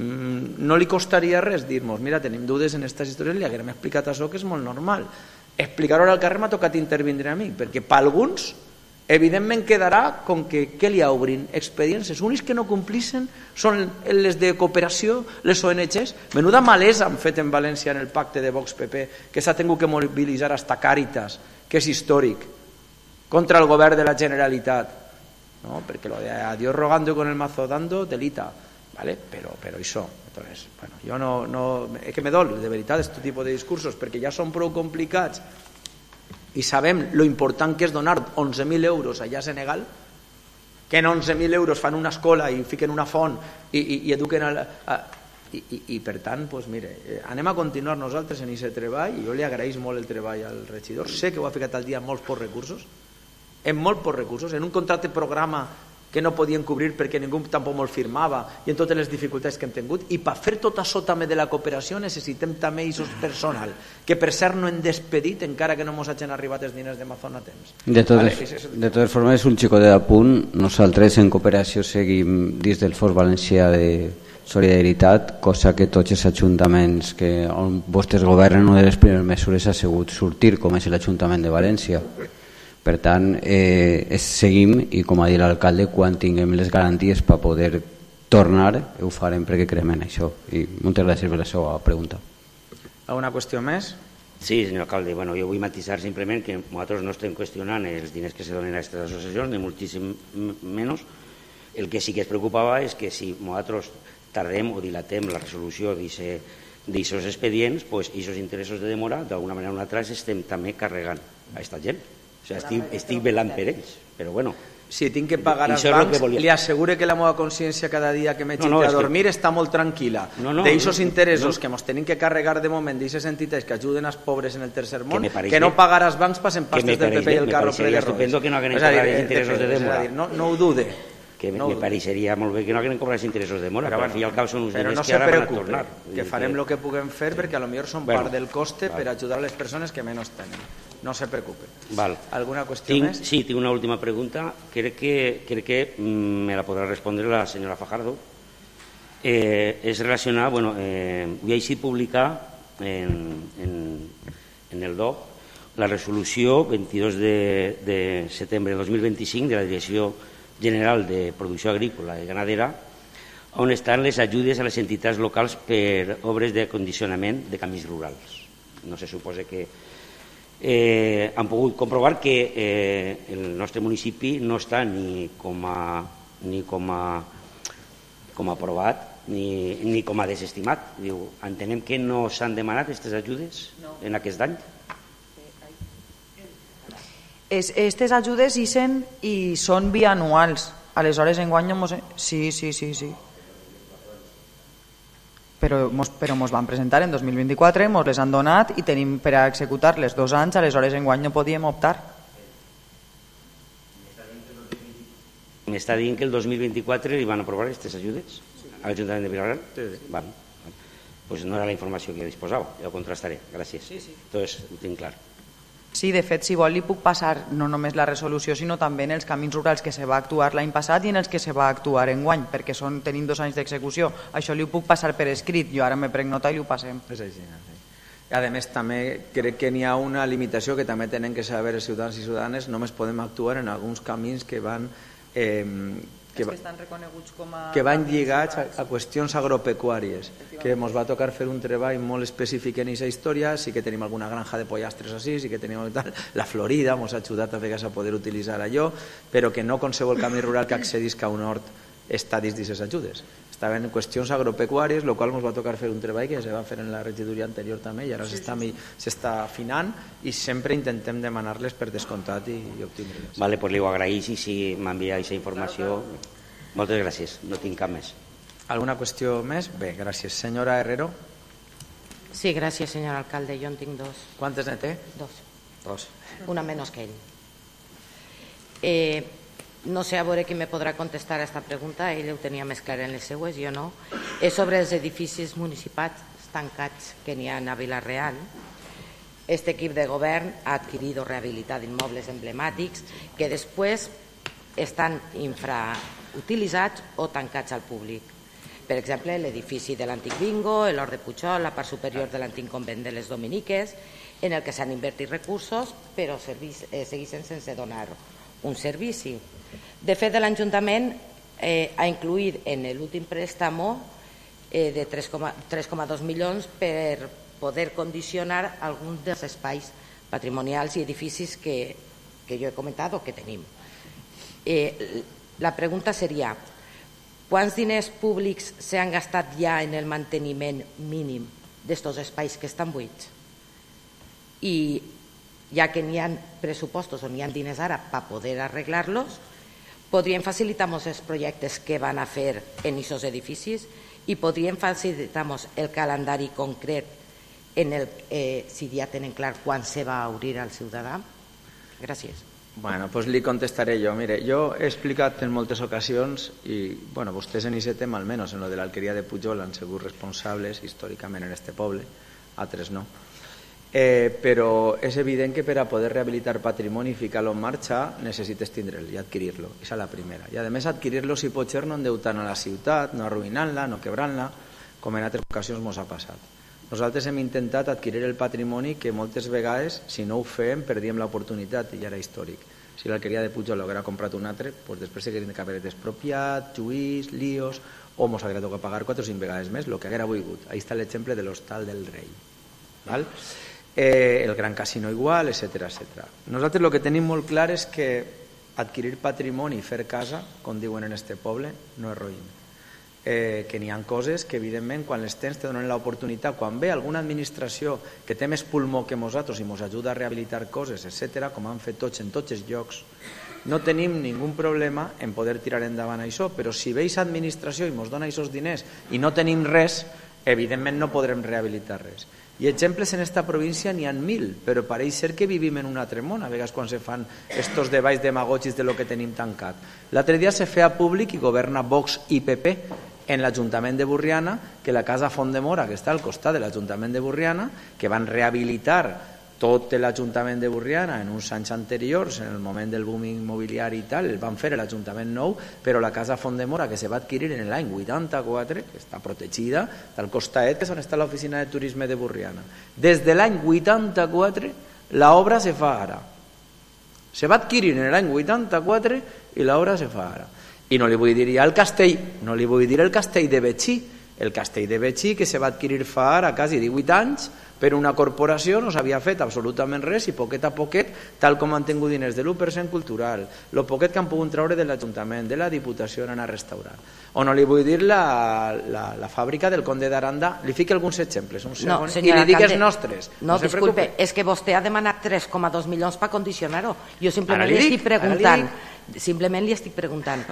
no li costaria res dir-nos, mira, tenim dudes en aquestes històries, li haguem explicat això, que és molt normal. Explicar-ho al carrer m'ha tocat intervindre a mi, perquè per alguns evidentment quedarà com que què li obrin expedients, els únics que no complissin són les de cooperació, les ONGs. Menuda malesa han fet en València en el pacte de Vox-PP, que s'ha tingut que mobilitzar hasta Càritas, que és històric, contra el govern de la Generalitat, no? Perquè lo de a Dios rogando y con el mazo dando, telita, ¿vale? Pero això, entonces, jo no, és que me dol de veritat aquest tipus de discursos, perquè ja són prou complicats i sabem lo important que és donar 11.000 euros allà a Senegal, que en 11.000 euros fan una escola i fiquen una font i eduquen i per tant, doncs mire, anem a continuar nosaltres en aquest treball i jo li agraeix molt el treball al regidor, sé que ho ha ficat al dia amb molts pocs recursos, en un contracte programa que no podien cobrir perquè ningú tampoc molt firmava i en totes les dificultats que hem tingut, i per fer tot això també de la cooperació necessitem també aquest personal, que per cert no hem despedit encara que no ens hagin arribat els diners d'Amazon a temps. De totes formes, un xicot d'apunt, nosaltres en cooperació seguim dins del Fons Valencià de Solidaritat, cosa que tots els ajuntaments on vostres governen, una de les primeres mesures ha sigut sortir, com és l'Ajuntament de València. Per tant, seguim i, com ha dit l'alcalde, quan tinguem les garanties per poder tornar, ho farem perquè creiem en això. I moltes gràcies per la seva pregunta. Alguna qüestió més? Sí, senyor alcalde, jo vull matisar simplement que nosaltres no estem qüestionant els diners que se donen a aquestes associacions, ni moltíssim menys. El que sí que es preocupava és que si nosaltres tardem o dilatem la resolució d'aixòs expedients, aquests interessos de demora, d'alguna manera o una altra, estem també carregant a aquesta gent. O sigui, estic velant per ells, però bueno. Si tinc que pagar als bancs, li asseguro que la meva consciència cada dia que m'he a dormir està molt tranquil·la. D'aixòs interessos que ens tenim que carregar de moment d'aixes entitats que ajuden als pobres en el tercer món, que no pagar als bancs passen pastes del PP i el carro ple de rodes. Que no haguem cobrat els interessos de demora. No ho dude. Que me pareixeria molt bé que no haguem cobrat els interessos de demora, però al fi i al cap són uns diners que ara van a tornar. Que farem el que puguem fer perquè potser són part del coste per ajudar a les persones que menys tenen. No se preocupe. ¿Alguna cuestión más? Sí, tengo una última pregunta. Creo que me la podrá responder la señora Fajardo. Es relacionada, voy a ir publicar en el DOC la resolució 22 de setembre de 2025 de la Direcció General de Producció Agrícola i Ganadera, on estan les ajudes a les entitats locals per obres de condicionament de camins rurals. No se suposa que han pogut comprovar que el nostre municipi no està ni com a aprovat ni com a desestimat. Entenem que no s'han demanat aquestes ajudes en aquest any? Aquestes ajudes i són bianuals. Aleshores, enguany... Sí. Però ens van presentar en 2024, ens les han donat i tenim per a executar-les 2 anys, aleshores enguany no podíem optar. M'està dient que el 2024 li van aprovar aquestes ajudes a l'Ajuntament de Vilareal? Sí. Doncs no era la informació que disposava, ja ho contrastaré, gràcies. Doncs ho tinc clar. Sí, de fet, si vol li puc passar no només la resolució, sinó també en els camins rurals que se va actuar l'any passat i en els que se va actuar enguany, perquè tenim 2 anys d'execució. Això li ho puc passar per escrit, jo ara me prenc nota i ho passem. És així. A més, també crec que n'hi ha una limitació que també tenen que saber els ciutadans i ciutadanes, només podem actuar en alguns camins que van... que van lligats a qüestions agropecuàries, que ens va tocar fer un treball molt específic en aquesta història. Sí que tenim alguna granja de pollastres així, sí que tenim la Florida, ens ha ajudat a vegades a poder utilitzar allò, però que no qualsevol camí rural que accedisca a un hort està dins d'aquestes ajudes. Estaven en qüestions agropecuàries, el qual ens va tocar fer un treball que es va fer en la regidoria anterior també i ara s'està afinant i sempre intentem demanar-les per descomptat i obtindre-les. Vale, pues li ho agraïs i si m'envia aquesta informació. Moltes gràcies, no tinc cap més. Alguna qüestió més? Bé, gràcies. Senyora Herrero? Sí, gràcies, senyor alcalde, jo en tinc 2. Quantes ne té? 2. Una menys que ell. No sé a veure qui me podrà contestar a aquesta pregunta, ell ho tenia més clar en les seues, jo no. És sobre els edificis municipals tancats que n'hi ha a Vila-real. Este equip de govern ha adquirit o rehabilitat immobles emblemàtics que després estan infrautilitzats o tancats al públic. Per exemple, l'edifici de l'antic bingo, l'Hort de Pujol, la part superior de l'antic convent de les Dominiques, en el que s'han invertit recursos però segueixen sense donar un servici. De fet, l'Ajuntament ha incluït en l'últim préstamo de 3,2 milions per poder condicionar alguns dels espais patrimonials i edificis que jo he comentat o que tenim. La pregunta seria: quants diners públics s'han gastat ja en el manteniment mínim d'estos espais que estan buits? I ja que n'hi ha pressupostos o n'hi ha diners ara per poder arreglar-los, podrien facilitar-nos els projectes que van a fer en aquests edificis i podrien facilitar-nos el calendari concret si ja tenen clar quan se va obrir al ciutadà? Gràcies. Bueno, pues li contestaré jo. Mire, jo he explicat en moltes ocasions i, bueno, vostès en aquest tema, almenys en lo de l'alqueria de Pujol, han sigut responsables històricament en este poble, altres no. Però és evident que per a poder rehabilitar patrimoni i ficar-lo en marxa necessites tindre'l i adquirir-lo. Aquesta és la primera. I a més adquirir-lo si pot ser no endeutant a la ciutat, no arruïnant-la, no quebrant-la, com en altres ocasions ens ha passat. Nosaltres hem intentat adquirir el patrimoni que moltes vegades, si no ho fem, perdíem l'oportunitat i ja era històric. Si l'alqueria de Pujol l'haguera comprat un altre, doncs després s'haguessin d'haver expropiat, juís, líos, o ens haguera tocat pagar 4 o 5 vegades més, el que haguera volgut. Ahí està l'exemple de l'Hostal del Rei. El Gran Casino igual, etc. Nosaltres el que tenim molt clar és que adquirir patrimoni i fer casa, com diuen en este poble, no és roïn. Que n'hi ha coses que evidentment quan les tens te donen l'oportunitat, quan ve alguna administració que té més pulmó que nosaltres i ens ajuda a rehabilitar coses, etc., com han fet tots en tots els llocs, no tenim ningú problema en poder tirar endavant això, però si veus administració i ens dona aquests diners i no tenim res, evidentment no podrem rehabilitar res. I exemples en esta província n'hi ha 1.000, però pareix ser que vivim en un altre món, a vegades quan se fan estos debats demagògics de lo que tenim tancat. L'altre dia se feia públic i governa Vox i PP en l'Ajuntament de Borriana, que la Casa Font de Mora, que està al costat de l'Ajuntament de Borriana, que van rehabilitar tot l'Ajuntament de Borriana en uns anys anteriors, en el moment del boom immobiliari i tal, el van fer a l'Ajuntament nou, però la Casa Font de Mora, que se va adquirir en l'any 84, que està protegida, al costat, que és on està l'oficina de turisme de Borriana. Des de l'any 84, l'obra se fa ara. Se va adquirir en l'any 84 i l'obra se fa ara. I no li vull dir ja el castell, no li vull dir el castell de Betxí, el castell de Betxí que se va adquirir fa ara quasi 18 anys per una corporació, no s'havia fet absolutament res i poquet a poquet, tal com han tingut diners de l'1% cultural, el poquet que han pogut treure de l'Ajuntament, de la Diputació, han anat a restaurar. O no li vull dir la fàbrica del Conde d'Aranda, li fico alguns exemples, un segon, i li dic els nostres. No, disculpe, és que vostè ha demanat 3,2 milions per condicionar-ho. Jo simplement li estic preguntant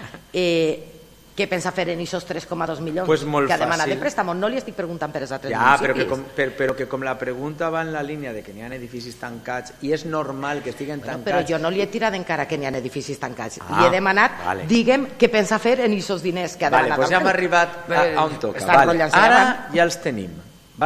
què pensa fer en aquests 3,2 milions que ha demanat de préstamo. No li estic preguntant per els altres municipis. Però que com la pregunta va en la línia de que n'hi ha edificis tancats i és normal que estiguen tancats... Però jo no li he tirat encara que n'hi ha edificis tancats. Li he demanat, digue'm, què pensa fer en aquests diners que ha demanat. Doncs ja hem arribat a on toca. Ara ja els tenim.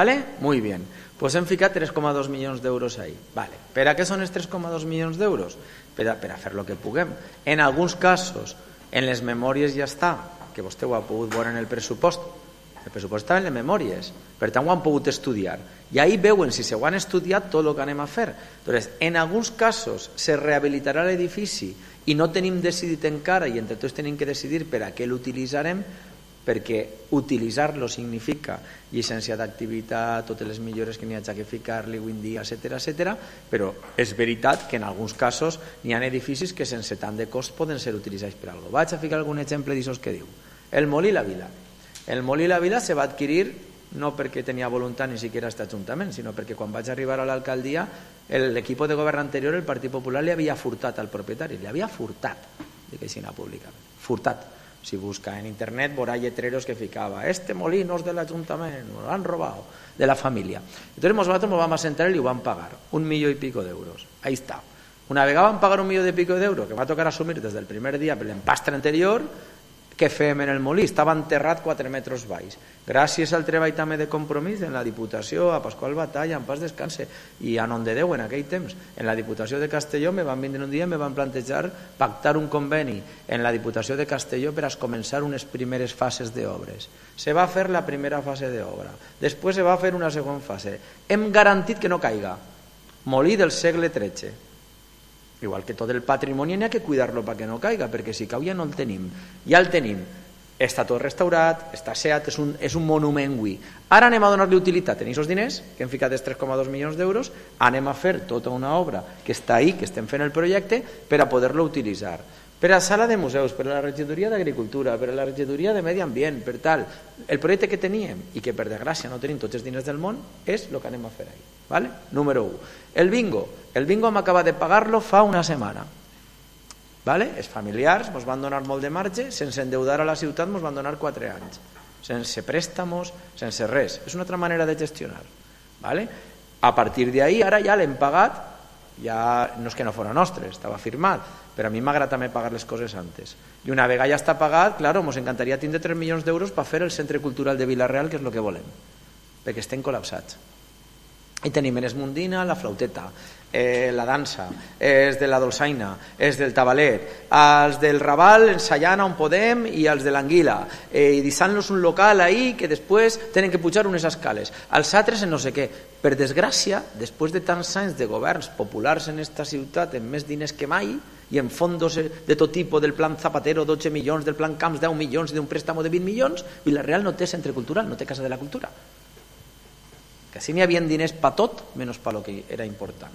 Muy bien. Pues hem ficat 3,2 milions d'euros ahí. Per a què són els 3,2 milions d'euros? Per a fer el que puguem. En alguns casos, en les memòries ja està, que vostè ho ha pogut veure en el pressupost. El pressupost estava en les memòries, per tant ho han pogut estudiar. I ahí veuen si se ho han estudiat tot el que anem a fer. Entonces, en alguns casos se rehabilitarà l'edifici i no tenim decidit encara i entre tots tenim que decidir per a què l'utilitzarem, perquè utilitzar-lo significa llicència d'activitat, totes les millores que n'hi hagi que ficar-li avui en dia, etc. Però és veritat que en alguns casos n'hi ha edificis que sense tant de cost poden ser utilitzats per alguna cosa. Vaig a ficar algun exemple d'això que diu. El Molí La Vila. El Molí La Vila se va adquirir no perquè tenia voluntat ni siquiera aquest Ajuntament, sinó perquè quan vaig arribar a l'alcaldia l'equip de govern anterior, el Partit Popular, li havia furtat al propietari, li havia furtat, dic així públicament, furtat. Si busca en internet veurà lletreros que ficava este molí no és de l'Ajuntament, lo han robado, de la família. Entonces nosaltres ens vam assentar i ho vam pagar, 1,5 milions d'euros. Ahí està. Una vegada vam pagar 1,5 milions d'euros, que va tocar assumir des del primer dia per l'empastre anterior, què fem en el molí? Estava enterrat 4 metres baix. Gràcies al treball també de Compromís en la Diputació, a Pasqual Batalla, en paz descanse, i a Nondedeu en aquell temps. En la Diputació de Castelló me van vindre un dia i me van plantejar pactar un conveni en la Diputació de Castelló per a començar unes primeres fases d'obres. Se va fer la primera fase d'obra. Després se va fer una segona fase. Hem garantit que no caiga. Molí del segle XIII. Igual que tot el patrimoni n'hi ha que cuidar-lo perquè no caiga, perquè si cau ja no el tenim. Ja el tenim. Està tot restaurat, està asseat, és un monument avui. Ara anem a donar-li utilitat en aquests diners, que hem ficat els 3,2 milions d'euros, anem a fer tota una obra que està ahí, que estem fent el projecte, per a poder-lo utilitzar. Per a sala de museus, per a la regidoria d'Agricultura, per a la regidoria de Medi Ambient, per tal. El projecte que teníem, i que per desgràcia no tenim tots els diners del món, és el que anem a fer ahí. Número 1. El bingo. El bingo hem acabat de pagar-lo fa una setmana. Els familiars ens van donar molt de marge, sense endeudar a la ciutat ens van donar 4 anys, sense préstamos, sense res. És una altra manera de gestionar. A partir d'ahí, ara ja l'hem pagat, ja no és que no fos nostre, estava firmat, però a mi m'agrada també pagar les coses antes. I una vegada ja està pagat, claro, ens encantaria tindre 3 milions d'euros per fer el Centre Cultural de Vila-real, que és el que volem, perquè estem col·lapsats. I tenim en Esmundina la flauteta, la dansa, és de la dolçaina, és del tabalet, els del Raval ensaiant on podem i els de l'Anguila, i deixant-los un local ahí que després tenen que pujar unes escales, els altres en no sé què. Per desgràcia, després de tants anys de governs populars en esta ciutat amb més diners que mai i en fondos de tot tipus, del plan Zapatero 12 milions, del plan Camps 10 milions i d'un préstamo de 20 milions, Vila-real no té centre cultural, no té casa de la cultura. Que així n'hi havia diners per tot, menys per lo que era important.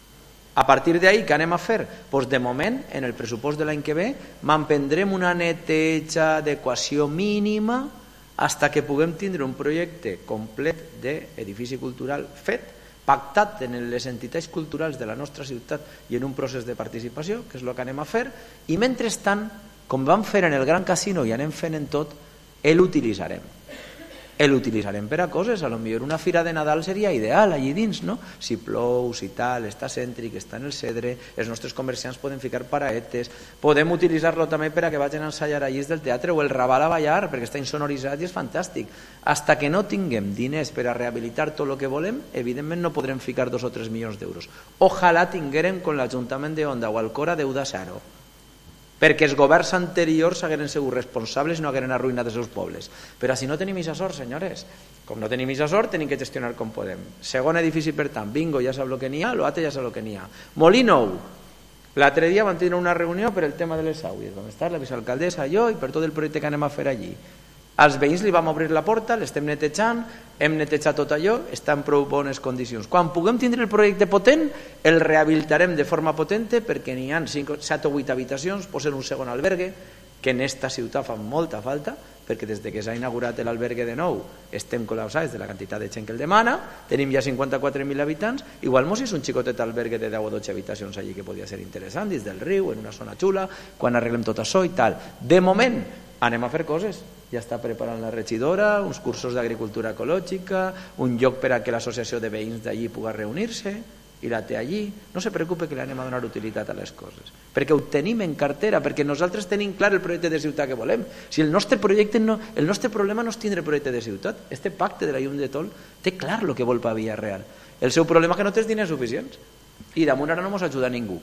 A partir d'ahí, què anem a fer? Doncs de moment, en el pressupost de l'any que ve, mantindrem una neteja d'equació mínima fins que puguem tindre un projecte complet d'edifici cultural fet, pactat en les entitats culturals de la nostra ciutat i en un procés de participació, que és el que anem a fer, i mentrestant, com vam fer en el Gran Casino i anem fent en tot, l'utilitzarem. L'utilitzarem per a coses, a lo millor una fira de Nadal seria ideal allí dins, no? Si plou, si tal, està cèntric, està en el Cedre, els nostres comerciants poden ficar paraetes, podem utilitzar-lo també per a que vagin a ensaiar allí del teatre o el Raval a ballar, perquè està insonoritzat i és fantàstic. Hasta que no tinguem diners per a rehabilitar tot el que volem, evidentment no podrem ficar 2 o 3 milions d'euros. Ojalà tinguérem con l'Ajuntament de Onda o Alcora deuda zero, perquè els governs anteriors hagueren sigut responsables i no hagueren arruïnat els seus pobles. Però si no tenim aquesta sort, senyores, com no tenim aquesta sort, tenim que gestionar com podem. Segon edifici, per tant, bingo, ja sap el que n'hi ha, l'altre ja sap el que n'hi ha. Molí Nou, l'altre dia vam tenir una reunió per el tema de les aules, vam estar la vicealcaldessa, jo, i per tot el projecte que anem a fer allí. Als veïns li vam obrir la porta, l'estem netejant, hem netejat tot allò, està en prou bones condicions. Quan puguem tindre el projecte potent, el rehabilitarem de forma potente perquè n'hi ha 7 o 8 habitacions, posen un segon albergue, que en esta ciutat fa molta falta, perquè des que s'ha inaugurat l'albergue de nou estem col·lapsats de la quantitat de gent que el demana, tenim ja 54.000 habitants, igual mos és un xicotet albergue de 10 o 12 habitacions allí que podria ser interessant, dins del riu, en una zona xula, quan arreglem tot això i tal. De moment, anem a fer coses. Ja està preparant la regidora, uns cursos d'agricultura ecològica, un lloc per a que l'associació de veïns d'allí pugui reunir-se, i la té allí. No se preocupe que li anem a donar utilitat a les coses, perquè ho tenim en cartera, perquè nosaltres tenim clar el projecte de ciutat que volem. Si el nostre problema no és tindre projecte de ciutat, este pacte de la Llum de Tol té clar el que vol per Vila-real. El seu problema és que no té diners suficients, i damunt ara no ens ajuda ningú.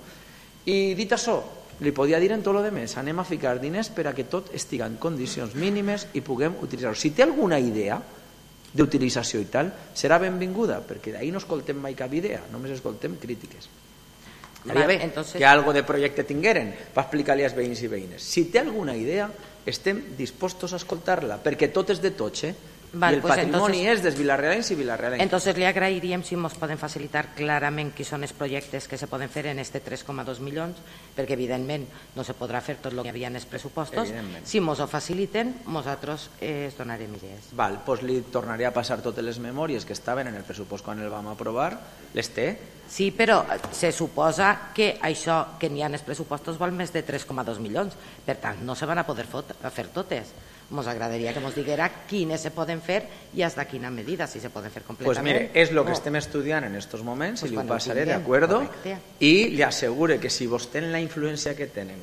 I dit això, li podia dir en tot el més, anem a ficar diners per a que tot estigui en condicions mínimes i puguem utilitzar-ho. Si té alguna idea d'utilització i tal, serà benvinguda, perquè d'ahir no escoltem mai cap idea, només escoltem crítiques. Estaria bé que algo de projecte tingueren per explicar-li als veïns i veïnes. Si té alguna idea, estem dispostos a escoltar-la, perquè tot és de tots, y el patrimoni és dels vilarrealens i vilarrealens. Entonces le agradeceríem si nos poden facilitar clarament quins són els projectes que se poden fer en este 3,2 milions, perquè evidentment no se podrà fer tot el que hi havia en els pressupostos. Si ens ho faciliten, nosaltres es donarem idees. Val, doncs li tornaré a passar totes les memòries que estaven en el pressupost quan el vam aprovar. Les té? Sí, però se suposa que això que n'hi ha en els pressupostos val més de 3,2 milions. Per tant, no se van a poder fer totes. Ens agradaria que ens diguera quines se poden fer i fins a quina medida, si se poden fer completament. Pues mire, és el que estem estudiant en aquests moments, i li ho passaré, d'acord? I li assegure que si vostè en la influència que tenen,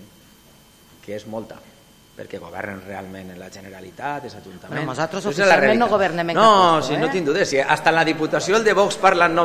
que és molta, perquè governen realment en la Generalitat, els ajuntaments... Però nosaltres oficialment no governem en cap lloc. No, si no tinc dubtes, hasta en la Diputació el de Vox parla en nom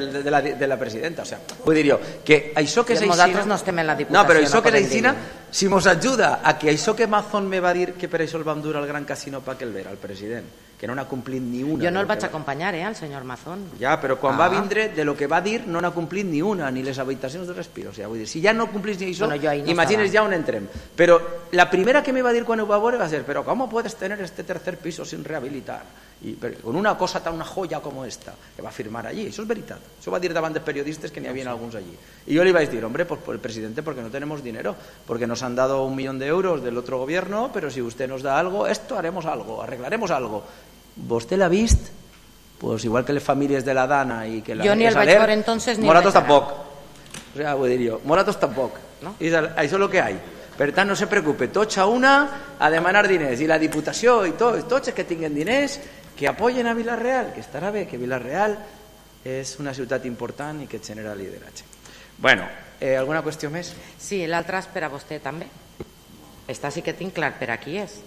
de la presidenta. O sea, vull dir jo, que això que és aixina... Nosaltres no estem en la Diputació. No, però això que és aixina, si ens ajuda a que això que Mazón me va dir que per això el vam dur al Gran Casino per que el vera, el president, que no n'ha complit ni una... Jo no el vaig acompanyar, al senyor Mazón. Ja, però quan va vindre, de lo que va dir, no n'ha complit ni una, ni les habitacions de respiro. O sigui, vull dir, si ja no complís ni això, imagines ja on entrem. Però la primera que me va dir quan ho va veure va ser, però ¿cómo puedes tener este tercer piso sin rehabilitar? Y con una cosa tan, una joya como esta, que va a firmar allí. Eso es veritat. Eso va a dir davant de periodistas que ni habían algunos allí. Y yo le iba a decir, hombre, pues por el presidente, porque no tenemos dinero, porque nos han dado 1 millón de euros del otro gobierno, pero si usted nos da algo, esto haremos algo, arreglaremos algo. ¿Vostè l'ha vist? Pues igual que les famílies de la Dana i que la... Jo ni el vaig veure entonces ni Moratos tampoc. O sea, vull dir jo, Moratos tampoc. no? Això és el que hi ha. Per tant, no se preocupe, tots a una a demanar diners, i la Diputació i tots els que tinguin diners que apoyen a Vila-real, que estarà bé, que Vila-real és una ciutat important i que genera lideratge. Bueno, alguna qüestió més? Sí, l'altra és per a vostè també. Esta sí que tinc clar per a qui és.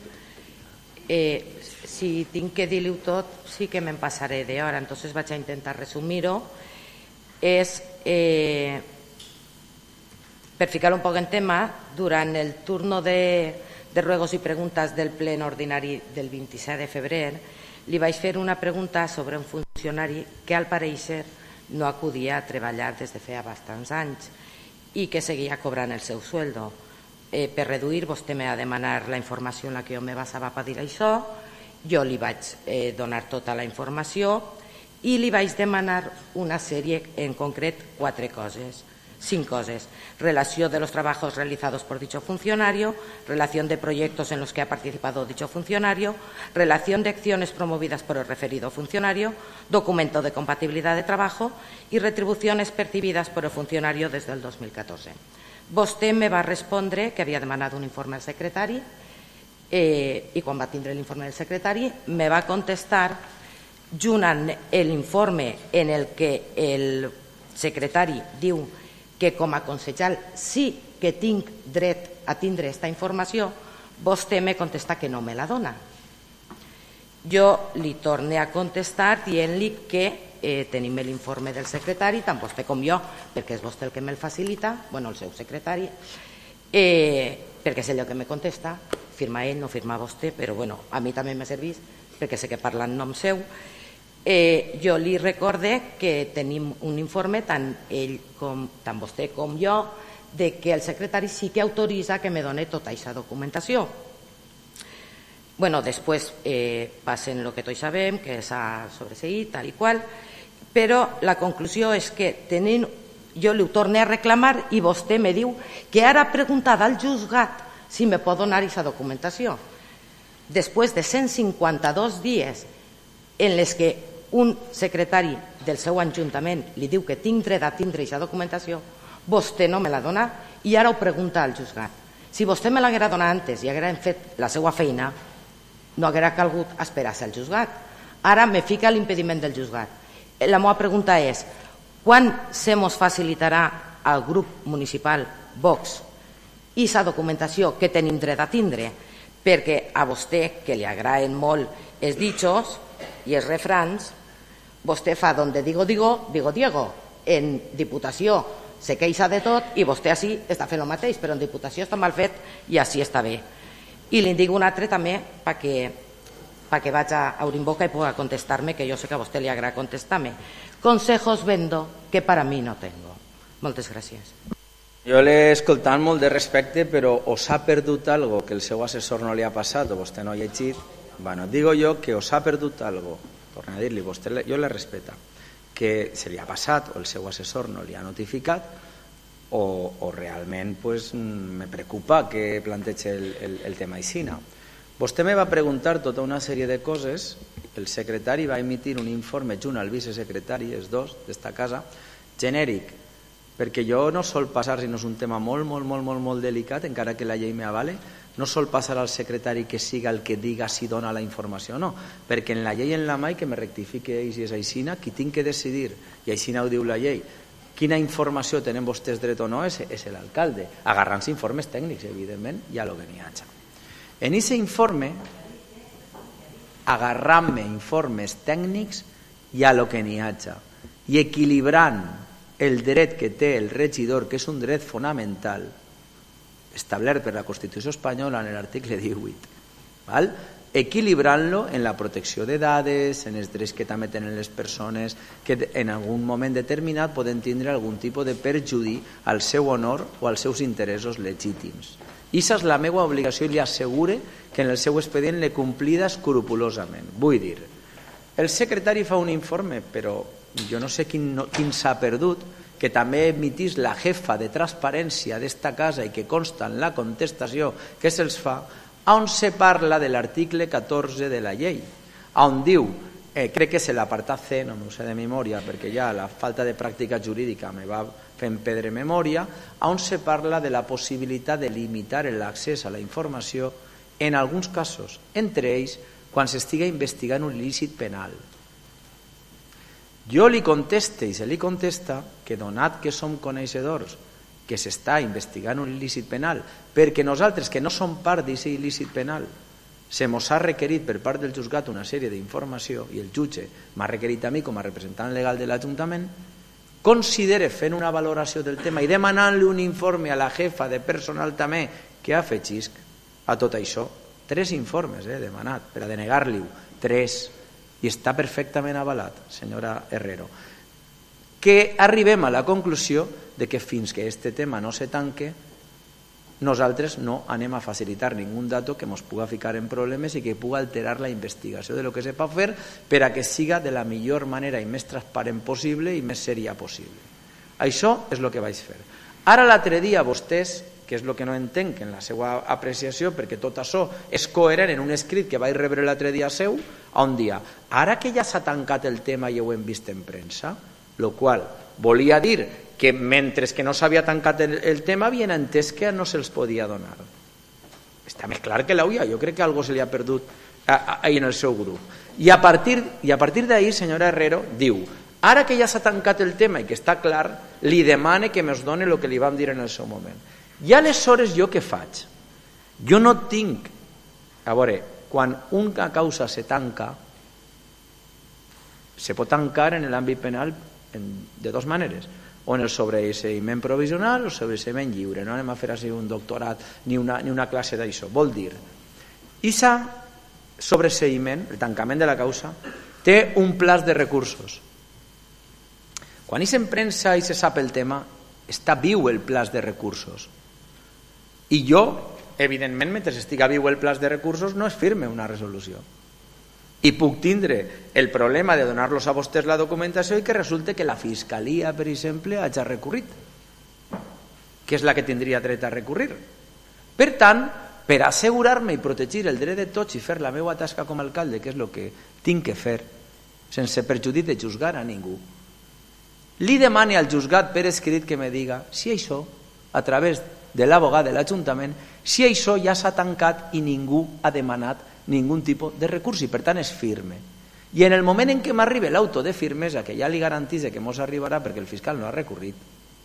Si tinc que dir-ho tot, sí que me'n passaré d'hora, entonces vaig a intentar resumir-ho. És... Per ficar un poc en tema, durant el turno de ruegos i preguntes del ple ordinari del 27 de febrer, li vaig fer una pregunta sobre un funcionari que al pareixer no acudia a treballar des de feia bastants anys i que seguia cobrant el seu sueldo. Per reduir, vostè m'ha demanat la informació en la que jo me basava per dir això, jo li vaig donar tota la informació i li vaig demanar una sèrie, en concret, 5 cosas. Relación de los trabajos realizados por dicho funcionario, relación de proyectos en los que ha participado dicho funcionario, relación de acciones promovidas por el referido funcionario, documento de compatibilidad de trabajo y retribuciones percibidas por el funcionario desde el 2014. Vostè me va respondre que havia demanat un informe al secretari i quan va tindre l'informe del secretari me va contestar junt amb l'informe en el que el secretari diu que com a consellal sí que tinc dret a tindre aquesta informació, vostè me contesta que no me la dona. Jo li torne a contestar dient-li que tenim l'informe del secretari, tant vostè com jo, perquè és vostè el que me'l facilita, bueno, el seu secretari, perquè és ell que me contesta, firma ell, no firma vostè, però bueno, a mi també m'ha servit, perquè sé que parla en nom seu. Jo li recorde que tenim un informe, tant vostè com jo, de que el secretari sí que autoritza que me doni tota aquesta documentació. Bueno, després passen el que tots sabem, que s'ha sobreseït, tal i qual, però la conclusió és que jo li ho torno a reclamar i vostè me diu que ara ha preguntat al juzgat si me pot donar aquesta documentació. Després de 152 dies en les que un secretari del seu ajuntament li diu que tinc dret a tindre aquesta documentació, vostè no me la dona i ara ho pregunta al juzgat. Si vostè me l'haguera donat antes i haguera fet la seva feina, no haguera calgut esperar-se al juzgat. Ara me fica l'impediment del juzgat. La meva pregunta és, quan se mos facilitarà al grup municipal Vox aquesta documentació que tenim dret a tindre? Perquè a vostè, que li agraden molt els dichos i els refrans, vostè fa donde digo, digo, digo Diego. En Diputació se queixa de tot i vostè així està fent el mateix, però en Diputació està mal fet i així està bé. I li dic un altre també perquè vaig a obrir boca i pugui contestar-me, que jo sé que a vostè li agrada contestar-me. Consejos vendo que para mí no tengo. Moltes gràcies. Jo l'he escoltat molt de respecte, però o s'ha perdut algo que el seu assessor no li ha passat o vostè no ha llegit. Bueno, digo yo que o s'ha perdut algo, torno a dir-li, vostè jo le respeta, que se li ha passat o el seu assessor no li ha notificat o realment pues, me preocupa que plantegi el tema aixina. Vostè me va preguntar tota una sèrie de coses, el secretari va emitir un informe junt al vicesecretari, els dos d'esta casa, genèric, perquè jo no sol passar, si no és un tema molt delicat, encara que la llei m'avale, no sol passar al secretari que siga el que diga si dona la informació o no, perquè en la llei en la mà, i que me rectifique si és aixina, qui tinc que decidir, i aixina ho diu la llei, quina informació tenen vostès dret o no és l'alcalde, agarrant-se informes tècnics, evidentment, ja lo que n'hi haja. En aquest informe, agarrant-me informes tècnics, hi ha el que n'hi haja, i equilibrant el dret que té el regidor, que és un dret fonamental, establert per la Constitució espanyola en l'article 18, equilibrant-lo en la protecció de dades, en els drets que també tenen les persones que en algun moment determinat poden tindre algun tipus de perjudi al seu honor o als seus interessos legítims. I aquesta és la meva obligació i li assegure que en el seu expedient l'he complida escrupulosament. Vull dir, el secretari fa un informe, però jo no sé quin s'ha perdut, que també emitís la jefa de transparència d'esta casa i que consta en la contestació que se'ls fa, on se parla de l'article 14 de la llei, on diu crec que és l'apartat C, no m'ho sé de memòria perquè ja la falta de pràctica jurídica me va fent perdre memòria, on se parla de la possibilitat de limitar l'accés a la informació en alguns casos, entre ells quan s'estiga investigant un il·lícit penal. Jo li conteste i se li contesta que donat que som coneixedors que s'està investigant un il·lícit penal perquè nosaltres que no som part d'aquest il·lícit penal se mos ha requerit per part del jutjat una sèrie d'informació i el jutge m'ha requerit a mi com a representant legal de l'Ajuntament, considere fent una valoració del tema i demanant-li un informe a la jefa de personal també que ha fet xisc a tot això. 3 informes demanat per a denegar-li-ho, 3, i està perfectament avalat, senyora Herrero. Que arribem a la conclusió de que fins que aquest tema no se tanque nosaltres no anem a facilitar ningú dato que ens pugui ficar en problemes i que pugui alterar la investigació de lo que se pot fer per a que siga de la millor manera i més transparent possible i més sèria possible. Això és el que vaig fer. Ara l'altre dia vostès, que és el que no entenc en la seva apreciació, perquè tot això és coherent en un escrit que vaig rebre l'altre dia seu, on dia, ara que ja s'ha tancat el tema i ho hem vist en premsa, el qual volia dir que mentre que no s'havia tancat el tema havien entès que no se'ls podia donar. Està més clar que l'auia, jo crec que algo se li ha perdut en el seu grup. I a partir d'ahir, senyora Herrero, diu, ara que ja s'ha tancat el tema i que està clar, li demane que me'ls doni el que li vam dir en el seu moment. I aleshores jo què faig? Jo no tinc... A veure, quan una causa se tanca, se pot tancar en l'àmbit penal de 2 maneres, o en el sobreseïment provisional o sobreseïment lliure. No anem a fer així un doctorat ni una classe d'això. Vol dir, aquest sobreseïment, el tancament de la causa, té un plaç de recursos. Quan en premsa i se sap el tema, està viu el plaç de recursos. I jo, evidentment, mentre estiga viu el plaç de recursos, no es firme una resolució. I puc tindre el problema de donar-los a vostès la documentació i que resulte que la Fiscalia, per exemple, hagi recorrit, que és la que tindria dret a recurrir. Per tant, per assegurar-me i protegir el dret de tots i fer la meva tasca com a alcalde, que és el que tinc que fer, sense perjudici de juzgar a ningú, li demane al juzgat per escrit que me diga si això, a través de l'abogat de l'Ajuntament, si això ja s'ha tancat i ningú ha demanat ningú tipus de recurs i per tant és firme. I en el moment en què m'arribi l'auto de firmesa, que ja li garantís que mos arribarà perquè el fiscal no ha recorrit,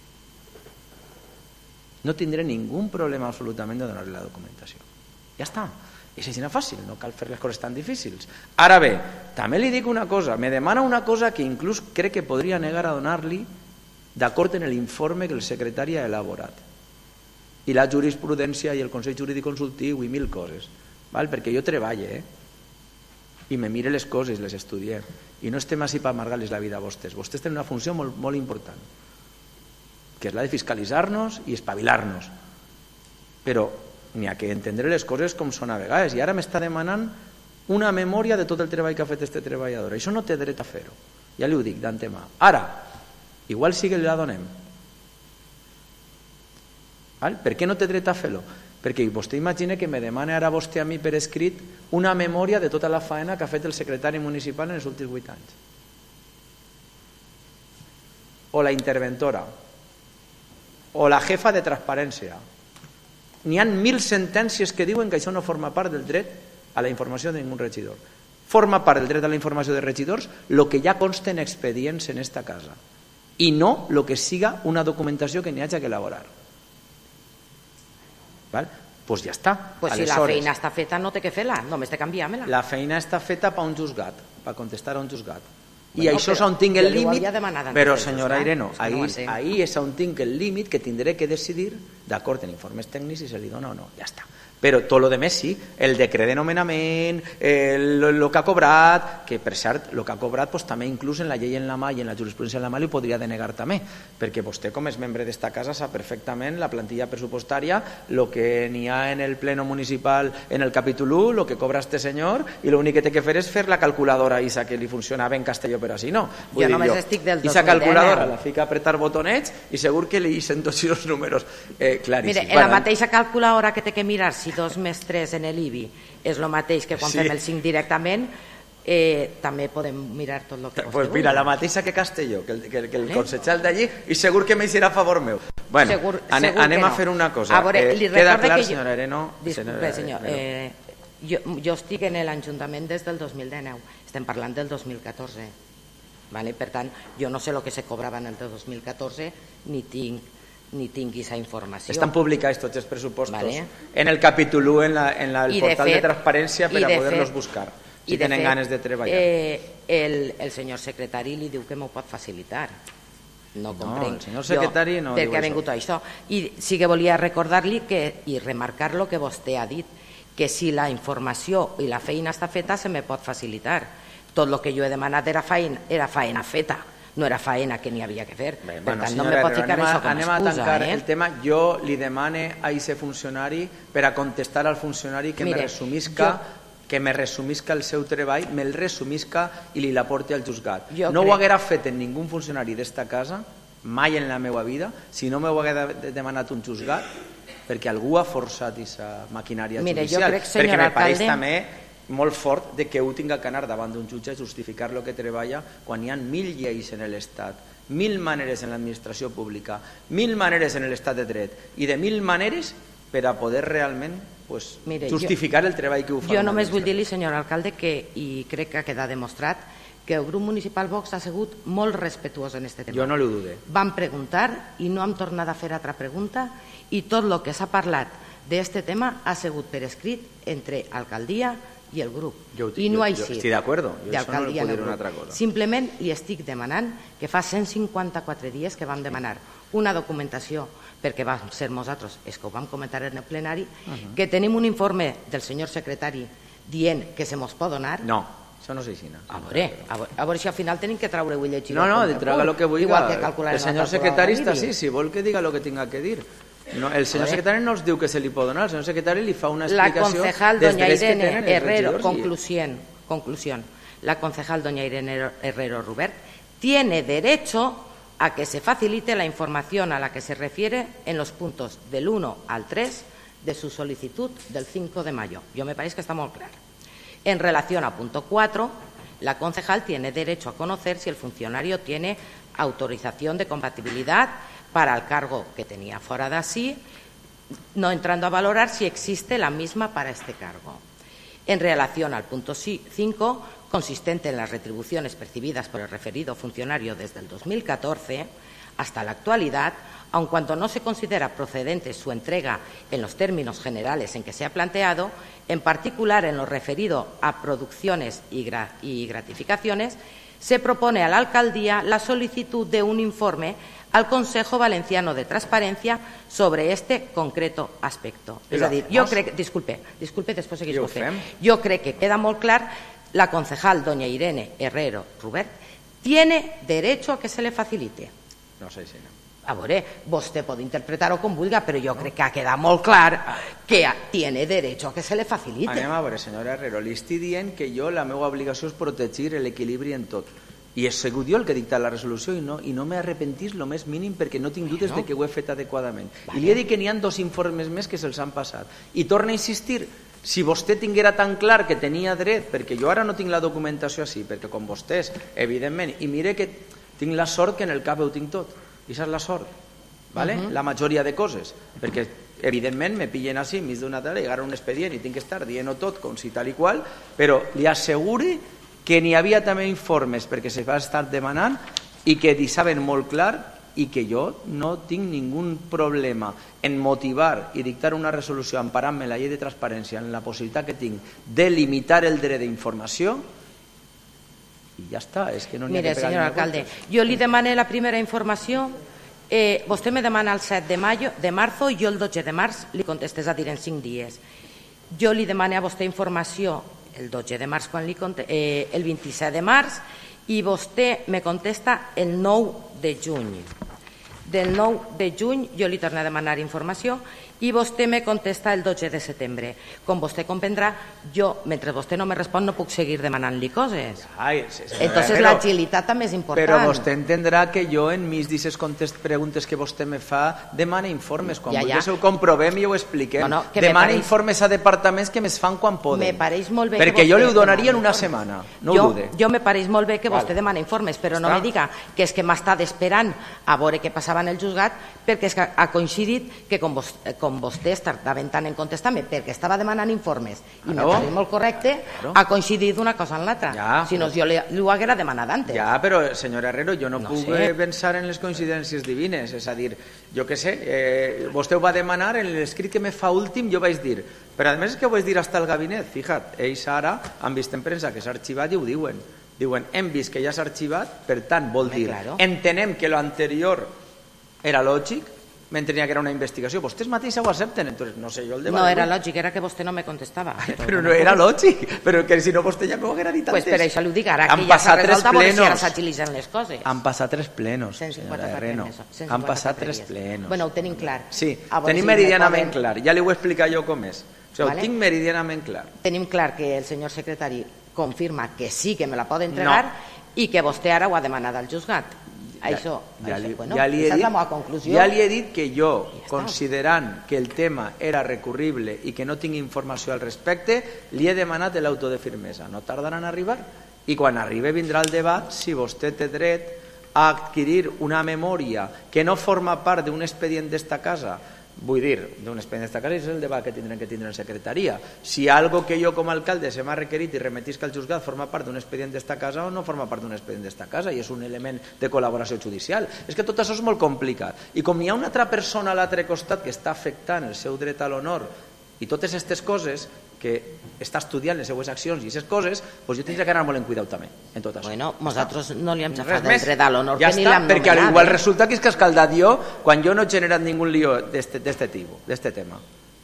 no tindré ningú problema absolutament de donar-li la documentació. Ja està. És així fàcil, no cal fer les coses tan difícils. Ara bé, també li dic una cosa, me demana una cosa que inclús crec que podria negar a donar-li d'acord en l'informe que el secretari ha elaborat. I la jurisprudència i el Consell Jurídic Consultiu i 1000 coses. Perquè jo treballe i me mire les coses, les estudiem i no estem així per amargar-les la vida a vostès. Vostès tenen una funció molt important, que és la de fiscalitzar-nos i espavilar-nos, però n'hi ha que entendre les coses com són a vegades. I ara m'està demanant una memòria de tot el treball que ha fet este treballador. Això no té dret a fer-ho, ja li ho dic d'antemà. Ara, igual sí que la donem. Per què no té dret a fer-ho? Perquè vostè imagina que me demana ara vostè a mi per escrit una memòria de tota la faena que ha fet el secretari municipal en els últims 8 anys. O la interventora. O la jefa de transparència. N'hi ha 1000 sentències que diuen que això no forma part del dret a la informació de ningú regidor. Forma part del dret a la informació de regidors el que ja consta en expedients en esta casa i no el que siga una documentació que n'hi hagi que elaborar. Doncs ja està. Si la feina està feta no té que fer-la, només té que enviar-me-la. La feina està feta per un juzgat, per contestar a un juzgat. I això és on tinc el límit, però senyora Irene, ahir és on tinc el límit que tindré que decidir d'acord en informes tècnics si se li dona o no, ja està. Però tot el que més sí, el decret de nomenament, el que ha cobrat, que per cert, el que ha cobrat també inclús en la llei en la mà i en la jurisprudència en la mà li podria denegar també, perquè vostè com és membre d'esta casa sap perfectament la plantilla pressupostària, el que n'hi ha en el pleno municipal en el capítol 1, el que cobra este senyor, i l'únic que té que fer és fer la calculadora Isa que li funcionava en castelló, però així no. Jo només estic del 2010. Isa calculadora la fica a apretar botonets i segur que li sento així els números claríssims. Mire, en la mateixa calculadora que té que mirar si 2 més 3 en l'IBI és el mateix que quan fem el 5 directament, també podem mirar tot el que vostè Pues mira, la mateixa que Castelló, que el consejal d'allí, i segur que m'hi serà a favor meu. Bueno, anem a fer una cosa. A veure, li queda recorde clar, que senyora Areno... Disculpe, senyor. Jo estic en l'Ajuntament des del 2019. Estem parlant del 2014. Per tant, jo no sé el que se cobrava en el 2014 ni tinc aquesta informació. Estan publicats tots els pressupostos en el capítol 1, en el portal de transparència, per a poder-los buscar, si tenen ganes de treballar. El senyor secretari li diu que m'ho pot facilitar. No comprenc. El senyor secretari no diu perquè ha vingut això. I sí que volia recordar-li i remarcar lo que vostè ha dit, que si la informació i la feina està feta se me pot facilitar. Tot el que jo he demanat era feina feta, no era feina que n'hi havia que fer. Per tant, no me pot ficar això com a excusa. Anem a tancar el tema. Jo li demane a aquest funcionari per a contestar al funcionari que me resumisca el seu treball, me'l resumisca i li la porti al juzgat. No ho haguera fet en ningú funcionari d'esta casa, mai en la meva vida, si no m'ho haguera demanat un juzgat, perquè algú ha forçat aquesta maquinària judicial. Perquè me pareix també molt fort de que ho tinga que anar davant d'un jutge a justificar el que treballa quan hi ha 1.000 lleis en l'Estat, 1.000 maneres en l'administració pública, 1.000 maneres en l'Estat de dret i de 1.000 maneres per a poder realment justificar el treball que ho fa. Jo només vull dir-li, senyor alcalde, i crec que ha quedat demostrat que el grup municipal Vox ha sigut molt respetuós en aquest tema. Jo no l'ho dude. Vam preguntar i no hem tornat a fer altra pregunta i tot el que s'ha parlat d'aquest tema ha sigut per escrit entre alcaldia i el grup. I no ha eixit. Estic d'acord, jo això no li puc dir una altra cosa. Simplement li estic demanant que fa 154 dies que vam demanar una documentació, perquè vam ser nosaltres els que ho vam comentar en el plenari, que tenim un informe del senyor secretari dient que se mos pot donar. No, això no és així. A veure si al final tenim que treure-ho i llegir. No, traga el que vulgui. El senyor secretari està així, si vol que diga el que tinga que dir. El senyor secretari no els diu que se li pot donar, el senyor secretari li fa una explicació. La concejal doña Irene Herrero, conclusión, la concejal doña Irene Herrero Rubert tiene derecho a que se facilite la información a la que se refiere en los puntos del 1 al 3 de su solicitud del 5 de mayo. Yo me parece que está muy claro. En relación a punto 4, la concejal tiene derecho a conocer si el funcionario tiene autorización de compatibilidad para el cargo que tenía fuera de así, no entrando a valorar si existe la misma para este cargo. En relación al punto 5, consistente en las retribuciones percibidas por el referido funcionario desde el 2014 hasta la actualidad, aun cuando no se considera procedente su entrega en los términos generales en que se ha planteado, en particular en lo referido a producciones y gratificaciones, se propone a la alcaldía la solicitud de un informe al Consejo Valenciano de Transparencia sobre este concreto aspecto. És a dir, jo crec... Disculpe, després segueix vostè. Jo crec que queda molt clar, la concejal doña Irene Herrero Rubert tiene derecho a que se le facilite. No sé si no. A veure, vostè pot interpretar-ho com vulgui, però jo crec que ha quedat molt clar que tiene derecho a que se le facilite. Anem a veure, senyora Herrero, li estic dient que jo la meva obligació és protegir l'equilibri en tot. I he sigut jo el que ha dictat la resolució i no m'he arrepentit el més mínim perquè no tinc dubtes de que ho he fet adequadament. I li he dit que n'hi ha 2 informes més que se'ls han passat. I torna a insistir, si vostè tinguera tan clar que tenia dret, perquè jo ara no tinc la documentació així, perquè com vostès, evidentment, i mire que tinc la sort que en el cap ho tinc tot, i això és la sort, la majoria de coses, perquè evidentment me pillen així, mig d'una tarda, i agarro un expedient i tinc que estar dient-ho tot com si tal i qual, però li asseguro que n'hi havia també informes perquè se va estar demanant i que deixaven molt clar i que jo no tinc ningú problema en motivar i dictar una resolució emparant-me en la llei de transparència en la possibilitat que tinc de limitar el dret d'informació i ja està, és que no n'hi ha que pegar. Mire, senyor alcalde, jo li demané la primera informació, vostè me demana el 7 de marzo i jo el 12 de març li contestes a dir en 5 dies. Jo li demané a vostè informació el 12 de març, el 27 de març, i vostè me contesta el 9 de juny. Del 9 de juny jo li torno a demanar informació i vostè me contesta el 12 de setembre. Com vostè comprendrà, jo, mentre vostè no me respon, no puc seguir demanant-li coses. Entonces l'agilitat també és important. Però vostè entendrà que jo, enmig d'aquestes preguntes que vostè me fa, demana informes. Quan vostè ho comprovem i ho expliquem. Demana informes a departaments que més fan quan poden. Me pareix molt bé que perquè jo li ho donaria en una setmana. No ho dude. Jo me pareix molt bé que vostè demana informes, però no me diga que és que m'ha estat esperant a veure què passava en el juzgat, perquè és que ha coincidit que com vostè estava tant en contestar-me perquè estava demanant informes i me pareix molt correcte, ha coincidit una cosa en l'altra. Si no, jo ho haguera demanat antes. Ja, però, senyor Herrero, jo no puc pensar en les coincidències divines. És a dir, jo què sé, vostè ho va demanar, en l'escrit que me fa últim jo vaig dir, però a més és que ho vaig dir hasta el gabinet, fija't, ells ara han vist en premsa que s'ha arxivat i ho diuen. Diuen, hem vist que ja s'ha arxivat, per tant, vol dir, entenem que l'anterior era lògic, mentre n'hi haguera una investigació. Vostès mateixos ho accepten, entonces no sé jo el debat. No era lògic, era que vostè no me contestava. Però no era lògic, però que si no vostè ja m'ho haguera dit antes. Pues per això li dic, ara que ja s'ha resolt, a veure si ara s'agilitzen les coses. Han passat 3 plenos, senyora Herrero. Han passat 3 plenos. Bueno, ho tenim clar. Sí, tenim meridianament clar. Ja li ho he explicat jo com és. O sigui, ho tinc meridianament clar. Tenim clar que el senyor secretari confirma que sí que me la pot entregar i que vostè ara ho ha demanat al juzgat. Ja li he dit que jo, considerant que el tema era recurrible i que no tinc informació al respecte, li he demanat l'auto de firmesa. No tardaran a arribar i quan arribi vindrà el debat si vostè té dret a adquirir una memòria que no forma part d'un expedient d'esta casa. Vull dir, d'un expedient d'esta casa és el debat que tindrem que tindre en secretaria. Si algo que jo com a alcalde se m'ha requerit i remetisc al juzgat forma part d'un expedient d'esta casa o no forma part d'un expedient d'esta casa i és un element de col·laboració judicial. És que tot això és molt complicat. I com hi ha una altra persona a l'altre costat que està afectant el seu dret a l'honor i totes aquestes coses que està estudiant les seues accions i aquestes coses, doncs jo tindré que anar molt en cuidau també, en tot això. Bueno, nosaltres no li hem xafat el dret a l'honor que ni Ja l'hem està, perquè igual resulta que és que he escaldat jo quan jo no he generat ningú lío d'este tema.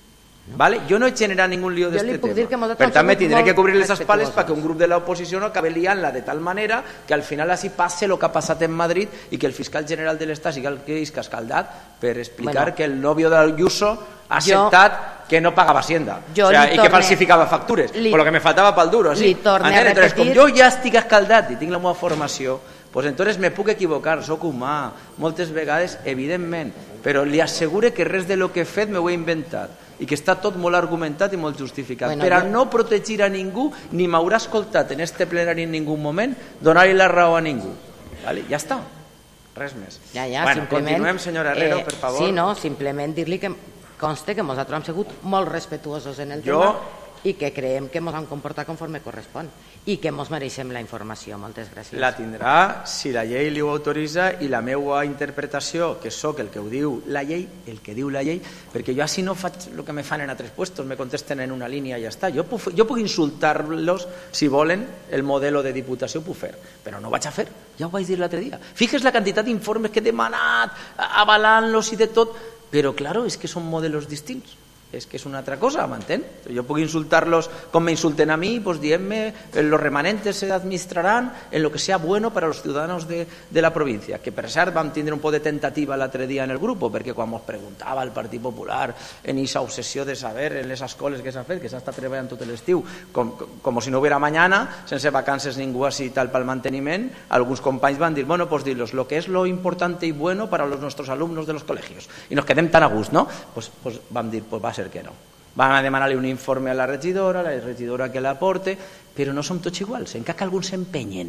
Jo no he generat ningú lío d'este tema. Per tant, me tindré que cobrir les espaldes perquè un grup de l'oposició no acabi liant-la de tal manera que al final així passe el que ha passat en Madrid i que el fiscal general de l'Estat sigui el que és escaldat per explicar que el novio d'Ayuso ha acceptat que no pagava Hacienda i que falsificava factures, però que me faltava pel duro. Entonces, com jo ja estic escaldat i tinc la meva formació, pues entonces me puc equivocar, soc humà, moltes vegades, evidentment, però li assegure que res de lo que he fet m'ho he inventat i que està tot molt argumentat i molt justificat. Per a no protegir a ningú, ni m'haurà escoltat en este plenari en ningú moment donar-li la raó a ningú. Ja està, res més. Continuem, senyora Herrero, per favor. Sí, no, simplement dir-li que conste que nosaltres hem sigut molt respetuosos en el tema i que creiem que ens han comportat conforme correspon i que ens mereixem la informació. Moltes gràcies. La tindrà si la llei li ho autoritza i la meva interpretació, que sóc el que ho diu la llei, perquè jo així no faig el que me fan en altres puestos, me contesten en una línia i ja està. Jo puc insultar-los si volen el modelo de diputació, ho puc fer, però no ho vaig a fer, ja ho vaig dir l'altre dia. Fixes la quantitat d'informes que he demanat, avalant-los i de tot, però claro, és que són modelos distints. És que és una altra cosa, m'entén? Jo puc insultar-los com me insulten a mí, pues diem-me, los remanentes se administrarán en lo que sea bueno para los ciudadanos de la provincia, que per cert vam tindre un poc de tentativa l'altre dia en el grup, perquè quan ens preguntava el Partit Popular en aquesta obsessió de saber en les escoles que s'ha fet, que s'ha estat treballant tot l'estiu, com si no hubiera mañana, sense vacances ningú així tal pel manteniment, alguns companys van dir, bueno, pues dilos, lo que es lo importante y bueno para los nuestros alumnos de los colegios, y nos quedem tan a gust, ¿no? Pues vam dir, pues va ser que no. Van a demanar-li un informe a la regidora que l'aporte, però no som tots iguals. En cas que alguns s'empenyen,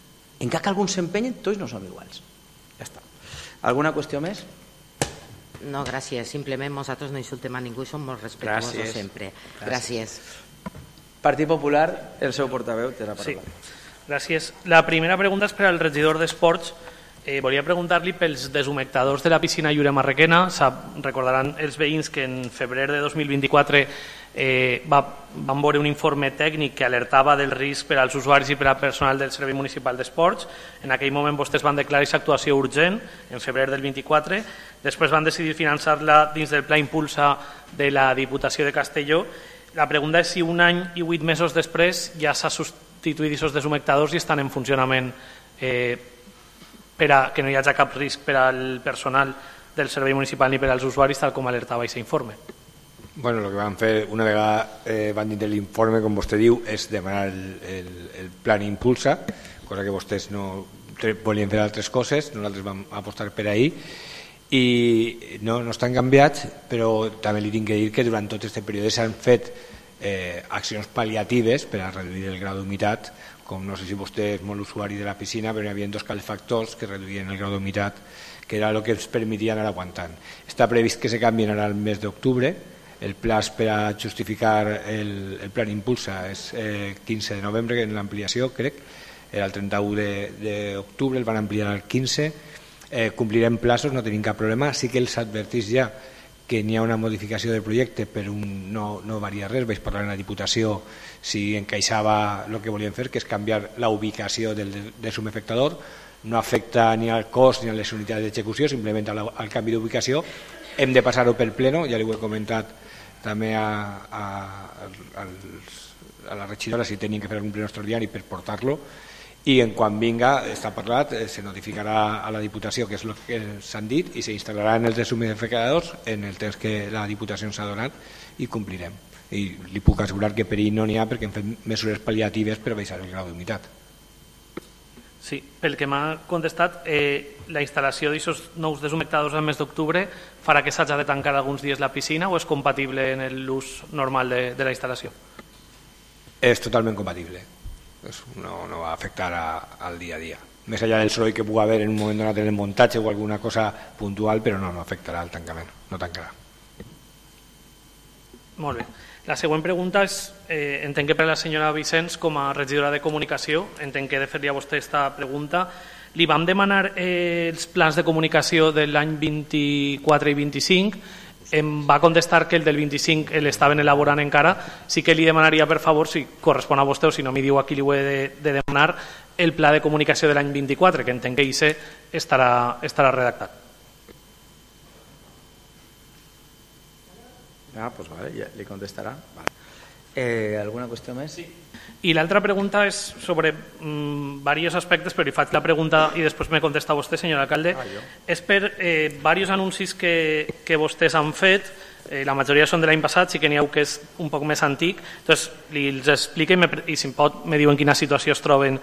tots no som iguals. Ja està. Alguna qüestió més? No, gràcies. Simplement nosaltres no insultem a ningú i som molt respetuosos sempre. Gràcies. Partit Popular, el seu portaveu té la paraula. Gràcies. La primera pregunta és per al regidor d'Esports. Volia preguntar-li pels deshumectadors de la piscina Llure Marrequena. Recordaran els veïns que en febrer de 2024 van veure un informe tècnic que alertava del risc per als usuaris i per al personal del Servei Municipal d'Esports. En aquell moment vostès van declarar aquesta actuació urgent, en febrer del 24. Després van decidir finançar-la dins del Pla Impulsa de la Diputació de Castelló. La pregunta és si un any i 8 mesos després ja s'ha substituït aquests deshumectadors i estan en funcionament per a que no hi hagi cap risc per al personal del servei municipal ni per als usuaris, tal com alertava aquest informe. Bueno, el que van fer, una vegada van dintre l'informe, com vostè diu, és demanar el plan Impulsa, cosa que vostès no volien fer altres coses, nosaltres vam apostar per ahir, i no estan canviats, però també li tinc que dir que durant tot aquest període s'han fet accions pal·liatives per a reduir el grau d'humitat, com no sé si vostè és molt usuari de la piscina, però hi havia 2 calefactors que reduïen el grau d'humitat, que era el que ens permetia anar aguantant. Està previst que se canvien ara el mes d'octubre, el plaç per a justificar el plan Impulsa és 15 de novembre, en l'ampliació, crec, era el 31 d'octubre, el van ampliar al 15, complirem plaços, no tenim cap problema, sí que els advertís ja que n'hi ha una modificació del projecte, però no varia res, vaig parlar en la Diputació si encaixava el que volien fer, que és canviar la ubicació del desumefectador, no afecta ni al cost ni a les unitats d'execució, simplement al canvi d'ubicació. Hem de passar-ho pel pleno, ja li ho he comentat també a la regidora si tenien que fer algun pleno extraordinari per portar-lo, i en quan vinga, està parlat, se notificarà a la Diputació, que és el que s'han dit, i s'instal·larà en els deshumidificadors en el temps que la Diputació ens ha donat, i complirem. I li puc assegurar que perill no n'hi ha, perquè hem fet mesures pal·liatives per baixar el grau d'humitat. Sí, pel que m'ha contestat, la instal·lació d'aquests nous deshumectadors al mes d'octubre farà que s'hagi de tancar alguns dies la piscina o és compatible en l'ús normal de la instal·lació? És totalment compatible. No va afectar al dia a dia. Més allà del soroll que pugui haver en un moment donat en el muntatge o alguna cosa puntual, però no afectarà al tancament, no tancarà. Molt bé. La següent pregunta és, entenc que per a la senyora Vicens, com a regidora de Comunicació, entenc que he de fer-li a vostè aquesta pregunta. Li vam demanar els plans de comunicació de l'any 24 i 25, em va contestar que el del 25 l'estaven elaborant encara. Sí que li demanaria, per favor, si correspon a vostè o si no m'hi diu aquí, li ho he de demanar, el pla de comunicació de l'any 24, que entenc que estarà redactat. Pues vale, ja li contestarà. Vale. ¿Alguna qüestió més? Sí. I l'altra pregunta és sobre diversos aspectes, però li faig la pregunta i després me contesta vostè, senyor alcalde. És per diversos anuncis que vostès han fet, la majoria són de l'any passat, sí que n'hi ha que és un poc més antic, doncs els explico i si pot me diu en quina situació es troben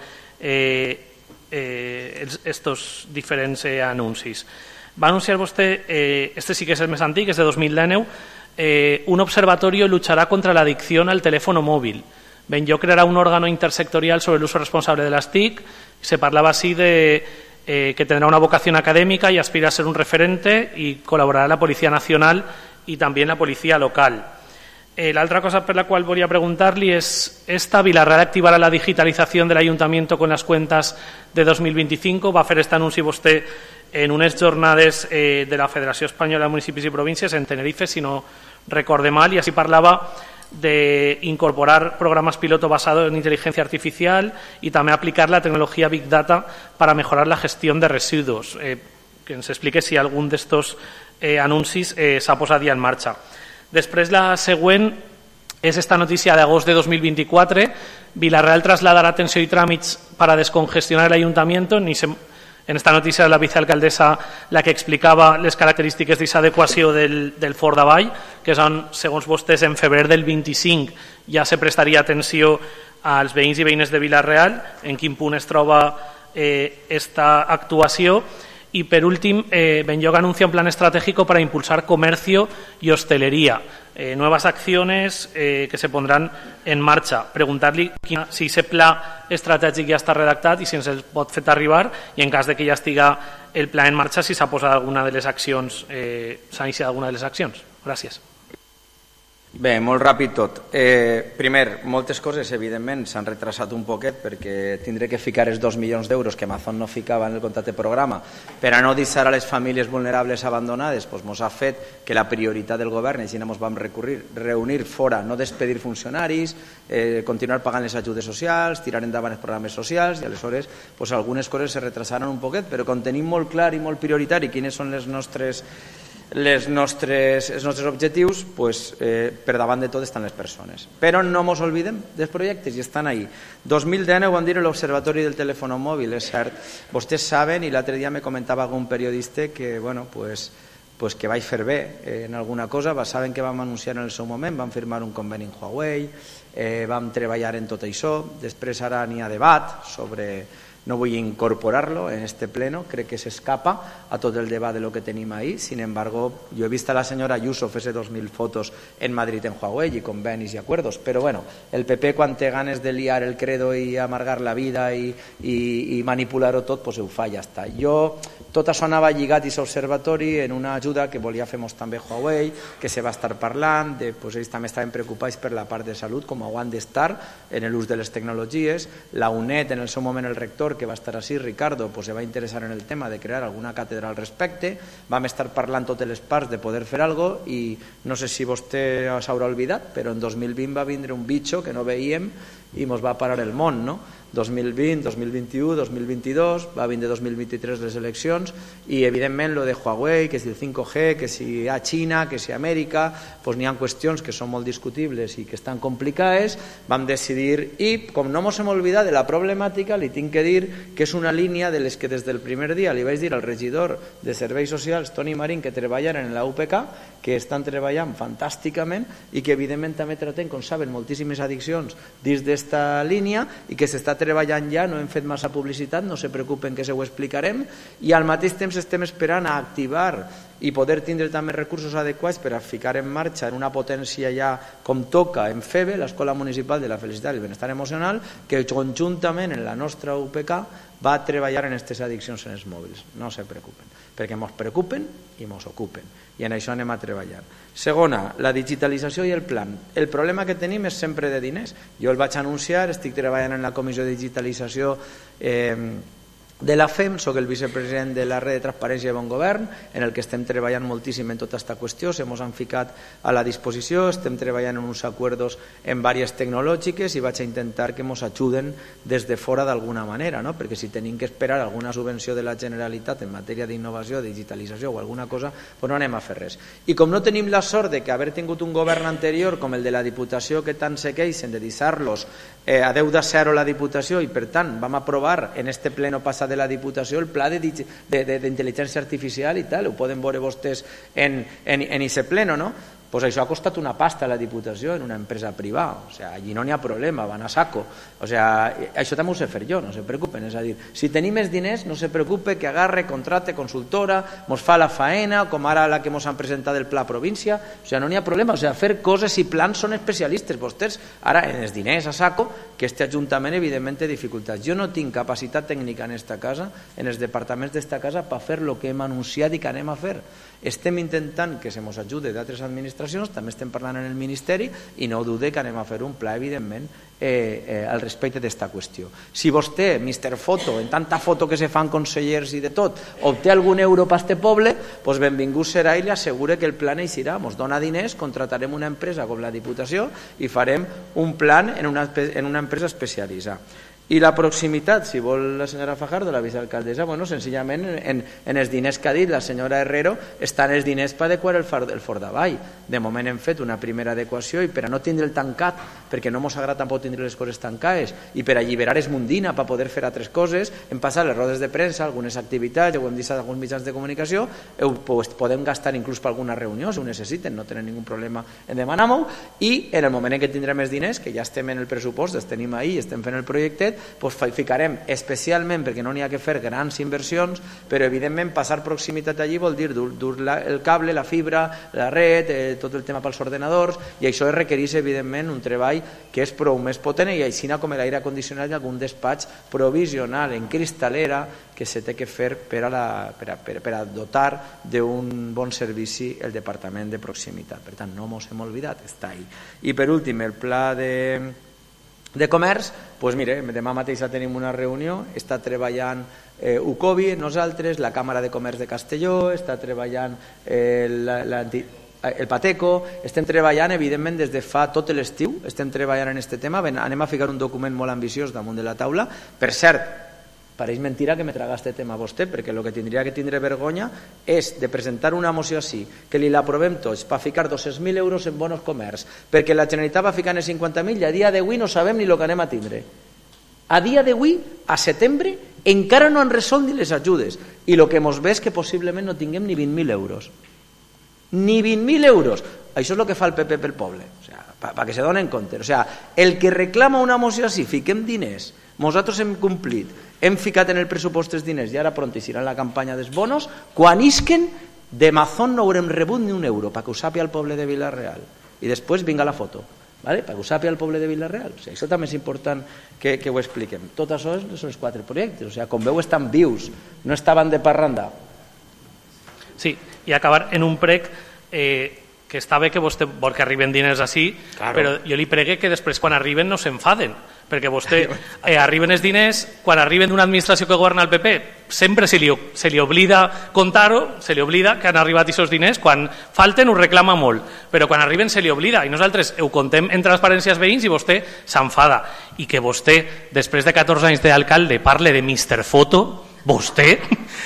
estos diferents anuncis. Va anunciar vostè, este sí que és el més antic, és de 2019, un observatorio luchará contra la adicción al teléfono móvil. Benlloc creará un órgano intersectorial sobre el uso responsable de las TIC. Se parlava así de que tendrá una vocación académica y aspira a ser un referente y colaborará la Policía Nacional y también la Policía Local. L'altra cosa per la qual volia preguntar-li és esta Vilareal activarà la digitalització de l'Ajuntament con las cuentas de 2025. Va fer este anunci vostè en unes jornades de la Federació Espanyola de Municipis i Províncies en Tenerife, si no recorde mal, i així parlava de incorporar programas piloto basados en inteligencia artificial y también aplicar la tecnología Big Data para mejorar la gestión de residuos. Que ens explique si algun d'estos anuncis s'ha posat ja en marxa. Després, la següent és esta notícia d'agost de 2024. Vilareal trasladará atenció i tràmits para descongestionar el ayuntamiento. En esta notícia la vicealcaldessa la que explicava les característiques d'aquesta adequació del Fort d'Avall, que són, segons vostès, en febrer del 25 ja se prestaria atenció als veïns i veïnes de Vilareal, en quin punt es troba esta actuació. Y, por último, Benlloc anuncia un plan estratégico para impulsar comercio y hostelería. Nuevas acciones que se pondrán en marcha. Preguntar-li si ese pla estratègic ja està redactat i si ens el pot fer arribar, i en cas de que ja estiga el pla en marxa, si s'ha posat alguna de les accions, s'ha iniciat alguna de les accions. Gràcies. Bé, molt ràpid tot. Primer, moltes coses, evidentment, s'han retrasat un poquet perquè tindré que ficar els 2 milions d'euros que Amazon no ficava en el contracte programa per a no deixar a les famílies vulnerables abandonades. Ens ha fet que la prioritat del govern, i així ens vam reunir fora, no despedir funcionaris, continuar pagant les ajudes socials, tirar endavant els programes socials, i aleshores algunes coses se retrasaran un poquet, però com tenim molt clar i molt prioritari quines són els nostres objectius, per davant de tot estan les persones. Però no ens oblidem dels projectes i estan ahí. 2019 vam dir l'Observatori del Telèfon Mòbil, és cert. Vostès saben, i l'altre dia me comentava algun periodista, que pues, que vaig fer bé en alguna cosa. Saben que vam anunciar en el seu moment, vam firmar un conveni amb Huawei, vam treballar en tot això. Després ara n'hi ha debat sobre... No vull incorporar-lo en este pleno, crec que s'escapa a tot el debat de lo que tenim ahí. Sin embargo, yo he visto a la señora Ayuso fer 2.000 fotos en Madrid en Huawei y convenis y acuerdos, pero bueno, el PP quan té ganes de liar el credo i amargar la vida i manipular-ho tot, pues ho fa, ja està. Jo, tot això anava lligat a aquest observatori en una ajuda que volia fer també Huawei, que se va estar parlant, pues ells també estaven preocupats per la part de salut, com ho han d'estar en l'ús de les tecnologies. La UNED, en el seu moment el rector, que va estar així, Ricardo, pues se va interessar en el tema de crear alguna càtedra al respecte. Vam estar parlant totes les parts de poder fer alguna cosa i no sé si vostè s'haurà oblidat, però en 2020 va vindre un bitxo que no veiem i ens va parar el món, no? 2020, 2021, 2022, va vindre 2023 les eleccions i evidentment lo de Huawei, que si el 5G, que si a Xina, que si a Amèrica, pues n'hi ha qüestions que són molt discutibles i que estan complicades. Vam decidir, i com no ens hem oblidat de la problemàtica, li tinc que dir que és una línia de les que des del primer dia li vaig dir al regidor de Serveis Socials, Toni Marín, que treballaren en la UPK, que estan treballant fantàsticament i que evidentment també traten, com saben, moltíssimes addiccions dins d'esta línia i que s'està treballant ja, no hem fet massa publicitat, no se preocupen que se ho explicarem, i al mateix temps estem esperant a activar i poder tindre també recursos adequats per a ficar en marxa en una potència ja com toca en FEBE, l'Escola Municipal de la Felicitat i el Benestar Emocional, que conjuntament en la nostra UPK va treballar en aquestes addiccions en els mòbils. No se preocupen, perquè ens preocupen i ens ocupen, i en això anem a treballar. Segona, la digitalització i el plan. El problema que tenim és sempre de diners. Jo el vaig anunciar, estic treballant en la Comissió de Digitalització de la FEM, soc el vicepresident de la Red de Transparència i Bon Govern, en el que estem treballant moltíssim en tota aquesta qüestió, se mos han ficat a la disposició, estem treballant en uns acords en diverses tecnològiques i vaig a intentar que ens ajuden des de fora d'alguna manera, no? Perquè si tenim que esperar alguna subvenció de la Generalitat en matèria d'innovació, digitalització o alguna cosa, pues no anem a fer res. I com no tenim la sort de que haver tingut un govern anterior com el de la Diputació, que tant se queixen de deixar-los a 10-0 la Diputació, i per tant vam aprovar en este pleno passat de la Diputació el pla d'intel·ligència artificial i tal, ho poden veure vostès en aquest pleno, no? Pues això ha costat una pasta a la Diputació en una empresa privada, o sea, allí no n'hi ha problema, van a saco, o sea, això també ho sé fer jo, no se preocupen, és a dir, si tenim més diners no se preocupe que agarre, contrate, consultora, mos fa la faena, com ara la que mos han presentat del Pla Província, o sea, no n'hi ha problema, o sea, fer coses i plans són especialistes, vostès, ara en els diners a saco, que este Ajuntament evidentment té dificultats. Jo no tinc capacitat tècnica en esta casa, en els departaments d'esta casa, per fer el que hem anunciat i que anem a fer. Estem intentant que se mos ajude d'altres administracions, també estem parlant en el Ministeri i no dude que anem a fer un pla, evidentment, al respecte d'esta qüestió. Si vostè, Mr. Foto, en tanta foto que se fan consellers i de tot, obté algun euro per este poble, doncs benvingut serà i li assegure que el plan eixirà, ens dona diners, contratarem una empresa com la Diputació i farem un plan en una empresa especialitzada. I la proximitat, si vol la senyora Fajardo, la vicealcaldessa, bueno, senzillament en els diners que ha dit la senyora Herrero estan els diners per adequar el Fort d'Avall. De moment hem fet una primera adequació i per a no tindre el tancat, perquè no ens agrada tampoc tindre les coses tancades, i per alliberar Esmundina per poder fer altres coses, hem passat les rodes de premsa, algunes activitats, ho hem dit a alguns mitjans de comunicació, podem gastar inclús per alguna reunió, si ho necessiten, no tenen ningú problema en demanar-m'ho, i en el moment en què tindrem més diners, que ja estem en el pressupost, els tenim ahí, estem fent el projecte, doncs ficarem especialment, perquè no n'hi ha que fer grans inversions, però evidentment passar proximitat allí vol dir dur el cable, la fibra, la red, tot el tema pels ordenadors, i això requereix evidentment un treball que és prou més potent, i així com l'aire condicionat i algun despatx provisional en cristalera que se té que fer per a dotar d'un bon servici el departament de proximitat. Per tant, no ens hem oblidat, està ahí. I per últim, el pla de comerç, doncs mire, demà mateix tenim una reunió, està treballant UCOBI, nosaltres, la Càmera de Comerç de Castelló, està treballant el Pateco, estem treballant evidentment des de fa tot l'estiu, estem treballant en aquest tema, anem a ficar un document molt ambiciós damunt de la taula. Per cert, pareix mentira que me traga este tema a vostè, perquè el que tindria que tindre vergonya és de presentar una moció així, que li l'aprovem tots, per ficar 200.000 euros en bonos comerç, perquè la Generalitat va ficar en 50.000 i a dia d'avui no sabem ni el que anem a tindre. A dia d'avui, a setembre, encara no han resolt ni les ajudes, i el que ens ve és que possiblement no tinguem ni 20.000 euros. ni 20.000 euros. Això és el que fa el PP pel poble, perquè se donen compte. El que reclama una moció així, fiquem diners, nosaltres hem complit, hem ficat en el pressupost els diners i ara pront serà la campanya dels bonos, quan isquen, de Mazón no haurem rebut ni un euro, perquè ho sàpiga el poble de Vila-real. I després vinga la foto, perquè ho sàpiga el poble de Vila-real. Això també és important que ho expliquem. Tot això són els 4 projectes, com veu estan vius, no estaven de parranda. Sí, i acabar en un prec que està bé que vostè vol que arriben diners així, però jo li pregue que després quan arriben no s'enfaden, perquè vostè arriben els diners, quan arriben d'una administració que governa el PP, sempre se li oblida contar-ho, se li oblida que han arribat aquests diners, quan falten ho reclama molt, però quan arriben se li oblida, i nosaltres ho contem en transparències veïns i vostè s'enfada. I que vostè, després de 14 anys d'alcalde, parle de Mr. Foto, vostè...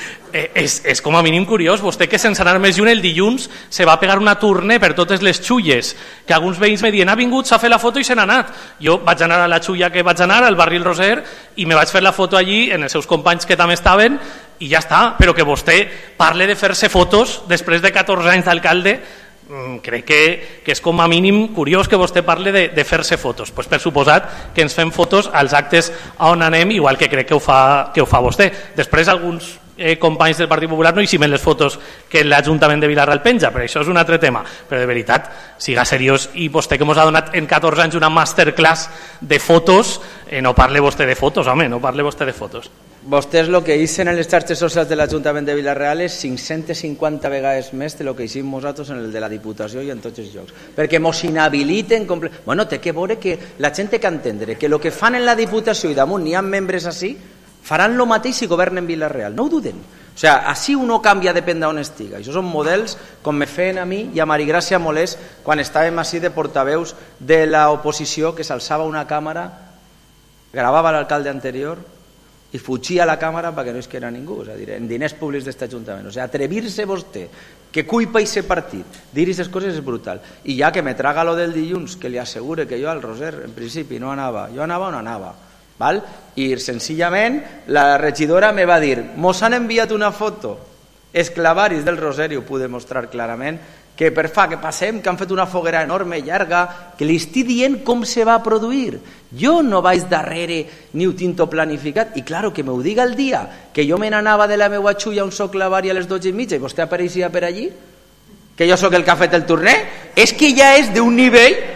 És com a mínim curiós, vostè que sense anar més lluny el dilluns se va pegar una tournée per totes les xulles, que alguns veïns me diuen ha vingut, s'ha fet la foto i se n'ha anat. Jo vaig anar a la xulla que vaig anar, al barri El Roser, i me vaig fer la foto allí en els seus companys que també estaven i ja està, però que vostè parle de fer-se fotos després de 14 anys d'alcalde, crec que és com a mínim curiós que vostè parli de fer-se fotos. Pues per suposat que ens fem fotos als actes on anem, igual que crec que ho fa vostè. Després alguns companys del Partit Popular no hiximen les fotos que l'Ajuntament de Vila-real penja, però això és un altre tema. Però de veritat, siga seriós, i vostè que ens ha donat en 14 anys una masterclass de fotos, no parle vostè de fotos, home, no parle vostè de fotos. Vostès el que hicen en les xarxes socials de l'Ajuntament de Vila-real és 550 vegades més de lo que hicim nosaltres en el de la Diputació i en tots els llocs, perquè mos inhabiliten bueno, té que veure que la gent té que entendre que el que fan en la Diputació i damunt n'hi ha membres així, faran el mateix si governen Vila-real, no ho duden. Així uno canvia depèn d'on estiga. Això són models com me feien a mi i a Marigràcia Molés quan estàvem així de portaveus de l'oposició, que s'alçava una càmera, gravava l'alcalde anterior i fugia a la càmera perquè no es queda ningú, en diners públics d'aquest Ajuntament. Atrevir-se vostè, que cuipa i ser partit, dir aquestes coses és brutal. I ja que me traga lo del dilluns, que li assegure que jo al Roser en principi no anava, jo anava o no anava, i senzillament la regidora me va dir mos han enviat una foto, els clavaris del Roseri ho puc demostrar clarament, que que passem, que han fet una foguera enorme, llarga, que li estic dient com se va produir. Jo no vaig darrere ni ho tinc planificat, i claro, que m'ho diga el dia que jo me n'anava de la meva xulla a un sol clavari a les 12:30 i vostè apareixia per allí, que jo sóc el que ha fet el torner, és que ja és d'un nivell.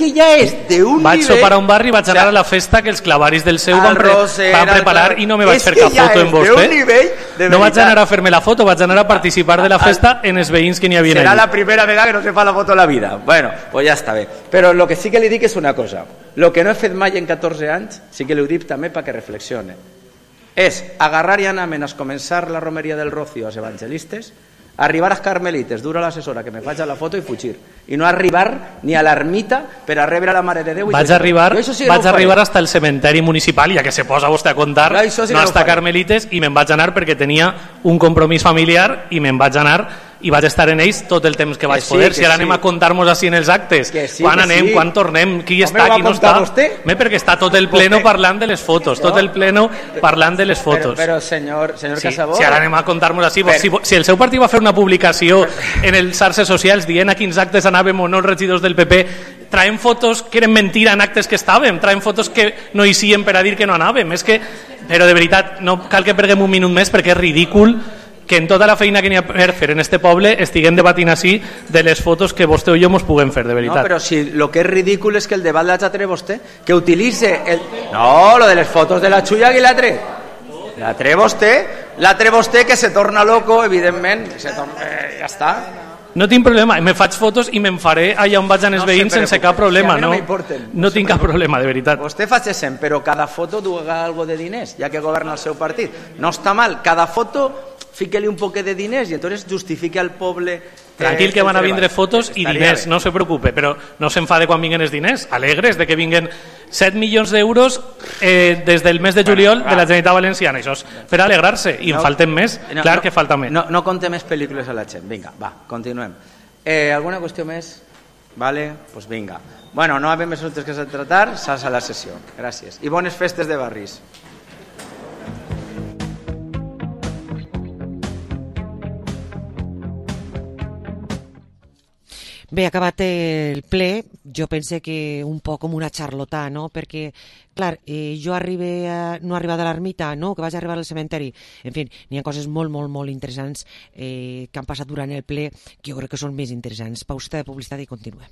Vaig sopar a un barri i vaig anar a la festa que els clavaris del seu van preparar i no me vaig fer cap foto amb vostè. No vaig anar a fer-me la foto, vaig anar a participar de la festa en els veïns que n'hi havia allà. Serà la primera vegada que no se fa la foto a la vida. Bueno, pues ja està bé. Però el que sí que li dic és una cosa. El que no he fet mai en 14 anys, sí que li ho dic també perquè reflexione, és agarrar i anar a començar la romeria del Rocio als evangelistes, arribar a Carmelites, dur a l'assessora que me faig a la foto i fugir, i no arribar ni a l'ermita per a rebre la Mare de Déu. Vaig arribar hasta el cementeri municipal, ja que se posa vostè a contar, no hasta Carmelites, i me'n vaig anar perquè tenia un compromís familiar i me'n vaig anar i vaig estar en ells tot el temps que vaig poder. Si ara anem a contar-nos així en els actes, quan anem, quan tornem, qui està, qui no està, perquè està tot el pleno parlant de les fotos, tot el pleno parlant de les fotos. Però senyor Casabó, si ara anem a contar-nos així, si el seu partit va fer una publicació en els xarxes socials dient a quins actes anàvem o no els regidors del PP, traiem fotos que eren mentira en actes que estàvem, traiem fotos que no hi siguin per a dir que no anàvem, però de veritat no cal que perguem un minut més perquè és ridícul que en tota la feina que n'hi ha per fer en este poble estiguem debatint així de les fotos que vostè o jo mos puguem fer, de veritat. No, però si el que és ridícul és que el debat l'ha tret vostè, que utilitze No, lo de les fotos de la xulla, qui l'ha tret? L'ha tret vostè, que se torna loco, evidentment, ja està. No tinc problema, me faig fotos i me'n faré allà on vaig als veïns sense cap problema. No tinc cap problema, de veritat. Vostè fa sempre, però cada foto duga algo de diners, ja que governa el seu partit. No està mal, cada foto fique-li un poquet de diners i entonces justifique al poble... Tranquil, que van a vindre fotos i diners, no se preocupe, però no s'enfade quan vinguen els diners, alegres de que vinguen 7 milions d'euros des del mes de juliol de la Generalitat Valenciana. Això és per alegrar-se, i en falten més, clar que falta més. No conte més pel·lícules a la gent, vinga, va, continuem. Alguna qüestió més? Vale, doncs vinga. Bueno, no hi ha més assumptes que s'ha de tratar, s'ha la sessió. Gràcies. I bones festes de barris. Bé, acabat el ple, jo pense que un poc com una xarlotà, no? Perquè, clar, jo no he arribat a l'ermita, no? Que vaig arribar al cementeri. En fi, n'hi ha coses molt, molt, molt interessants que han passat durant el ple que jo crec que són més interessants. Pausa de publicitat i continuem.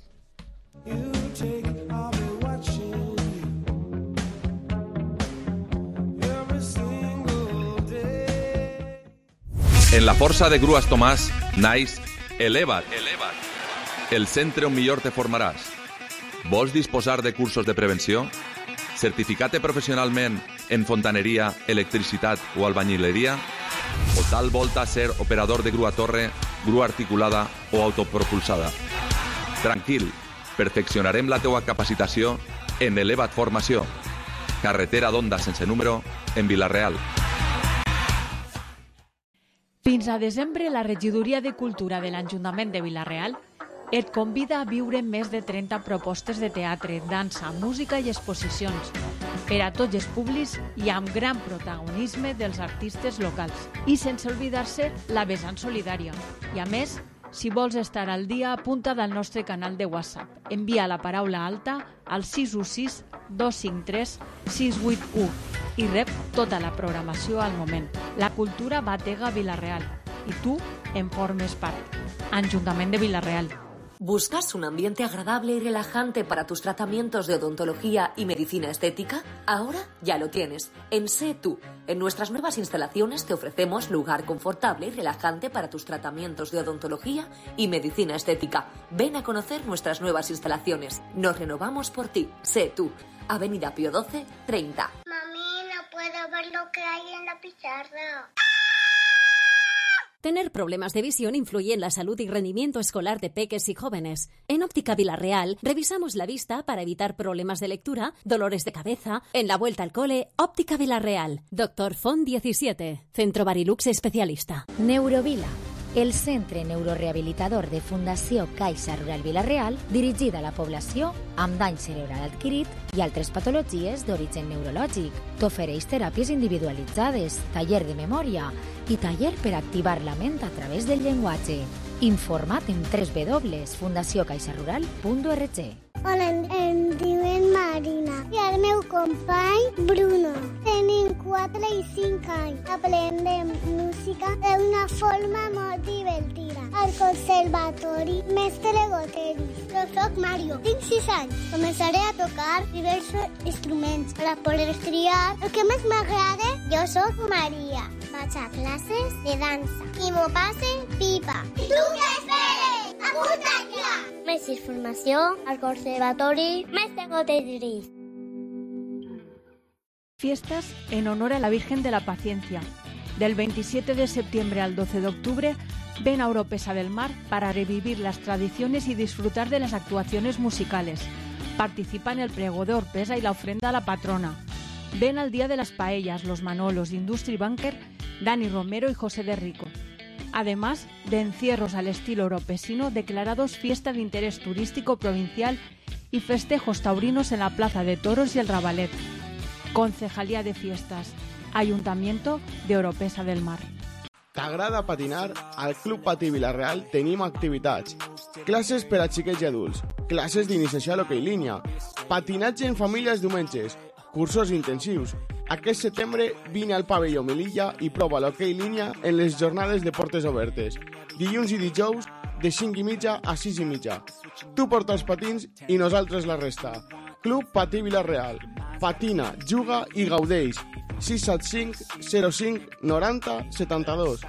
En la força de Grues Tomàs naix Eleva't, el centre on millor te formaràs. Vols disposar de cursos de prevenció? Certificar-te professionalment en fontaneria, electricitat o albañileria? O tal volta ser operador de grua torre, grua articulada o autopropulsada? Tranquil, perfeccionarem la teua capacitació en Eleva't Formació. Carretera d'Onda sense número en Vila-real. Fins a desembre, la Regidoria de Cultura de l'Ajuntament de Vila-real et convida a viure més de 30 propostes de teatre, dansa, música i exposicions per a tots els públics i amb gran protagonisme dels artistes locals. I sense oblidar-se la vessant solidària. I a més, si vols estar al dia, apunta del nostre canal de WhatsApp. Envia la paraula alta al 616 253 681 i rep tota la programació al moment. La cultura batega Vila-real i tu en formes part. Ajuntament de Vila-real. ¿Buscas un ambiente agradable y relajante para tus tratamientos de odontología y medicina estética? Ahora ya lo tienes. En Sé Tú. En nuestras nuevas instalaciones te ofrecemos lugar confortable y relajante para tus tratamientos de odontología y medicina estética. Ven a conocer nuestras nuevas instalaciones. Nos renovamos por ti. Sé Tú. Avenida Pío XII, 30. Mami, no puedo ver lo que hay en la pizarra. Tener problemas de visión influye en la salud y rendimiento escolar de peques y jóvenes. En Óptica Vila-real revisamos la vista para evitar problemas de lectura, dolores de cabeza. En la vuelta al cole, Óptica Vila-real. Dr. Font 17, Centro Barilux especialista. Neurovila, el centre neurorehabilitador de Fundació Caixa Rural Vila-real, dirigida a la població amb dany cerebral adquirit i altres patologies d'origen neurològic. T'ofereix teràpies individualitzades, taller de memòria i taller per activar la ment a través del llenguatge. Informa't en www.fundaciocaixarural.org. Hola, em diuen Marina i el meu company Bruno. Tenim 4 i 5 anys. Aprendem música d'una forma molt divertida. Al conservatori Mestre Goteris. Jo soc Mario, tinc 6 anys. Començaré a tocar diversos instruments per a poder triar el que més m'agrada. Jo soc Maria. Vaig a classes de dansa i m'ho passe pipa. I tu què esperes? Apunta't ja! Més informació al Conservatori Mestre Goteris. Fiestas en honor a la Virgen de la Paciencia. Del 27 de septiembre al 12 de octubre, ven a Oropesa del Mar para revivir las tradiciones y disfrutar de las actuaciones musicales. Participa en el Prego de Oropesa y la ofrenda a la patrona. Ven al Día de las Paellas, los Manolos, Industry Banker, Dani Romero y José de Rico. Además de encierros al estilo oropesino declarados fiesta de interés turístico provincial y festejos taurinos en la Plaza de Toros y el Rabalet. Concejalía de Fiestas, Ayuntamiento de Oropesa del Mar. T'agrada patinar? Al Club Patí Vila-real tenim activitats. Classes per a xiquets i adults, classes d'iniciació a l'hoquei línia, patinatge en famílies diumenges, cursos intensius. Aquest setembre vine al pavelló Melilla i prova l'hoquei línia en les jornades de portes obertes. Dilluns i dijous de 5:30 a 6:30. Tu porta els patins i nosaltres la resta. Club Patí Vila-real. Patina, juga i gaudeix. 675 05 90 72.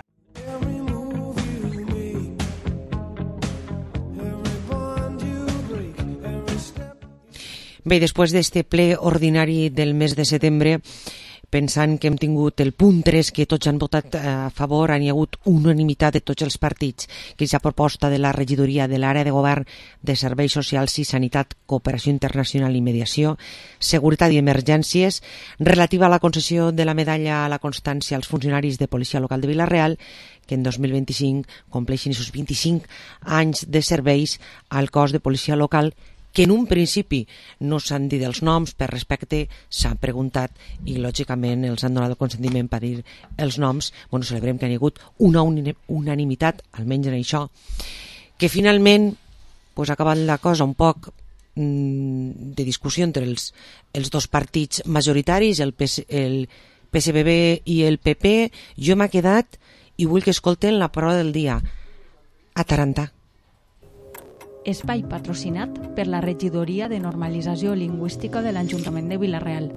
Bé, després d'este ple ordinari del mes de setembre, pensant que hem tingut el punt 3 que tots han votat a favor, hi ha hagut unanimitat de tots els partits, que és la proposta de la regidoria de l'àrea de govern de serveis socials i sanitat, cooperació internacional i mediació, seguretat i emergències, relativa a la concessió de la medalla a la constància als funcionaris de policia local de Vila-real, que en 2025 compleixin els 25 anys de serveis al cos de policia local, que en un principi no s'han dit els noms, per respecte s'han preguntat i lògicament els han donat el consentiment per dir els noms. Bueno, celebrem que hi ha hagut una unanimitat, almenys en això, que finalment pues ha acabat la cosa un poc de discussió entre els dos partits majoritaris, el PSBB i el PP. Jo m'ha quedat i vull que escolten la paraula del dia: atarantar. Espai patrocinat per la Regidoria de Normalització Lingüística de l'Ajuntament de Vila-real.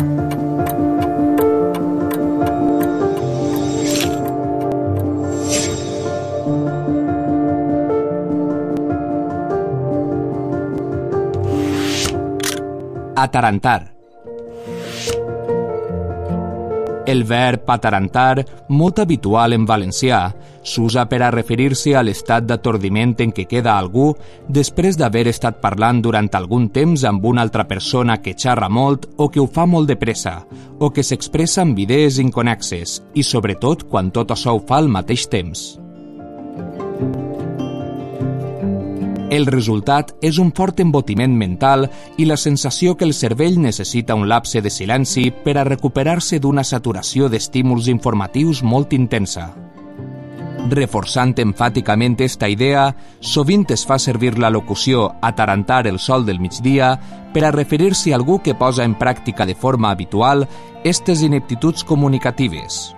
Atarantar. El verb atarantar, molt habitual en valencià, s'usa per a referir-se a l'estat d'atordiment en què queda algú després d'haver estat parlant durant algun temps amb una altra persona que xarra molt o que ho fa molt de pressa, o que s'expressa amb idees inconexes, i sobretot quan tot això ho fa al mateix temps. El resultat és un fort embotiment mental i la sensació que el cervell necessita un lapse de silenci per a recuperar-se d'una saturació d'estímuls informatius molt intensa. Reforçant enfàticament esta idea, sovint es fa servir la locució atarantar el sol del migdia per a referir-se a algú que posa en pràctica de forma habitual estes ineptituds comunicatives.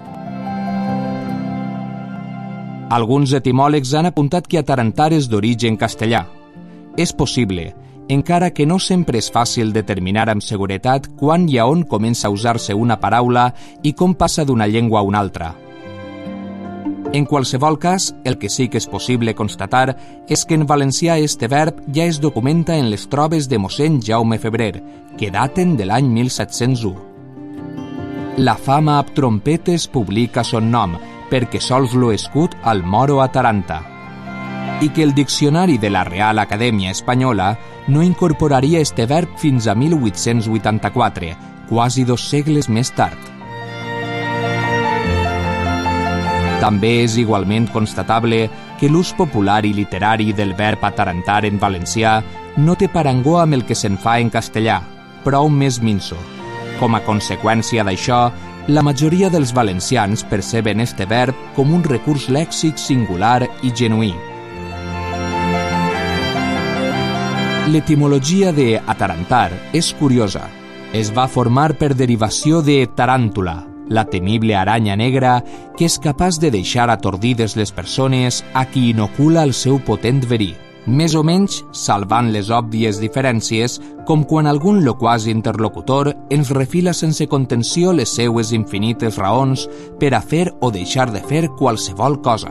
Alguns etimòlegs han apuntat que atarantar és d'origen castellà. És possible, encara que no sempre és fàcil determinar amb seguretat quan i a on comença a usar-se una paraula i com passa d'una llengua a una altra. En qualsevol cas, el que sí que és possible constatar és que en valencià este verb ja es documenta en les trobes de mossèn Jaume Febrer, que daten de l'any 1701. La fama ab trompetes publica son nom, perquè sols lo escut al moro ataranta, i que el diccionari de la Real Acadèmia Espanyola no incorporaria este verb fins a 1884, quasi 2 segles més tard. També és igualment constatable que l'ús popular i literari del verb atarantar en valencià no té parangó amb el que se'n fa en castellà, prou més minso. Com a conseqüència d'això, la majoria dels valencians perceben este verb com un recurs lèxic singular i genuí. L'etimologia de atarantar és curiosa. Es va formar per derivació de taràntula, la temible aranya negra que és capaç de deixar atordides les persones a qui inocula el seu potent verí, més o menys salvant les òbvies diferències, com quan algun loquaç interlocutor ens refila sense contenció les seues infinites raons per a fer o deixar de fer qualsevol cosa.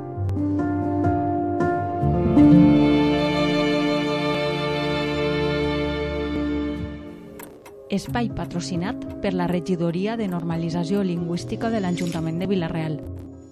Espai patrocinat per la Regidoria de Normalització Lingüística de l'Ajuntament de Vila-real.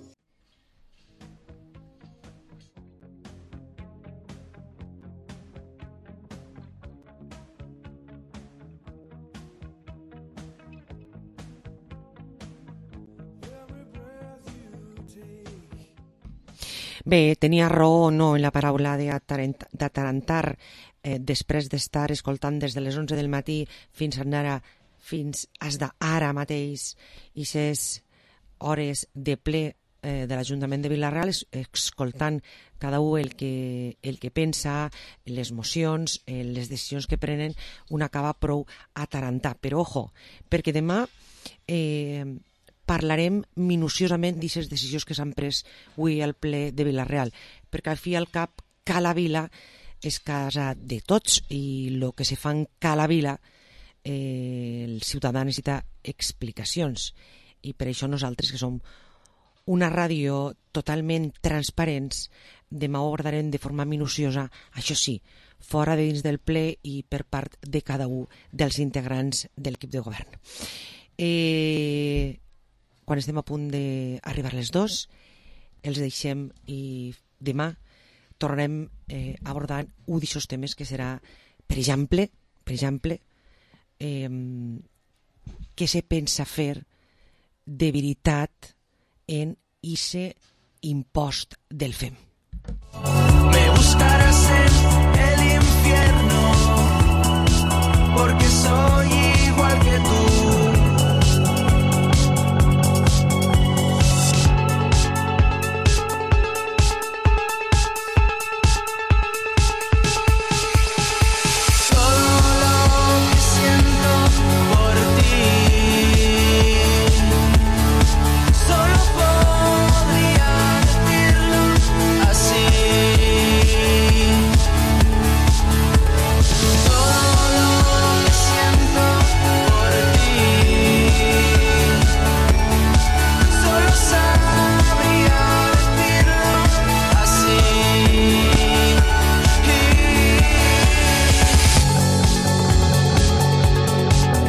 Bé, tenia raó o no en la paraula d'atarantar després d'estar escoltant des de les 11 del matí fins ara mateix i ses hores de ple de l'Ajuntament de Vila-real, escoltant cada un el que pensa, les mocions, les decisions que prenen, un acaba prou atarantar. Però ojo, perquè demà parlarem minuciosament d'aquestes decisions que s'han pres avui al ple de Vila-real, perquè al fi i al cap Cala Vila és casa de tots i el que se fa en Cala Vila el ciutadà necessita explicacions, i per això nosaltres, que som una ràdio totalment transparents, demà ho abordarem de forma minuciosa, això sí, fora de dins del ple i per part de cada un dels integrants de l'equip de govern. Quan estem a punt d'arribar a les 2, els deixem i demà tornarem a abordar un d'aquests temes que serà, per exemple, què se pensa fer de veritat en ese impost del FEM. Me buscarás en el infierno porque soy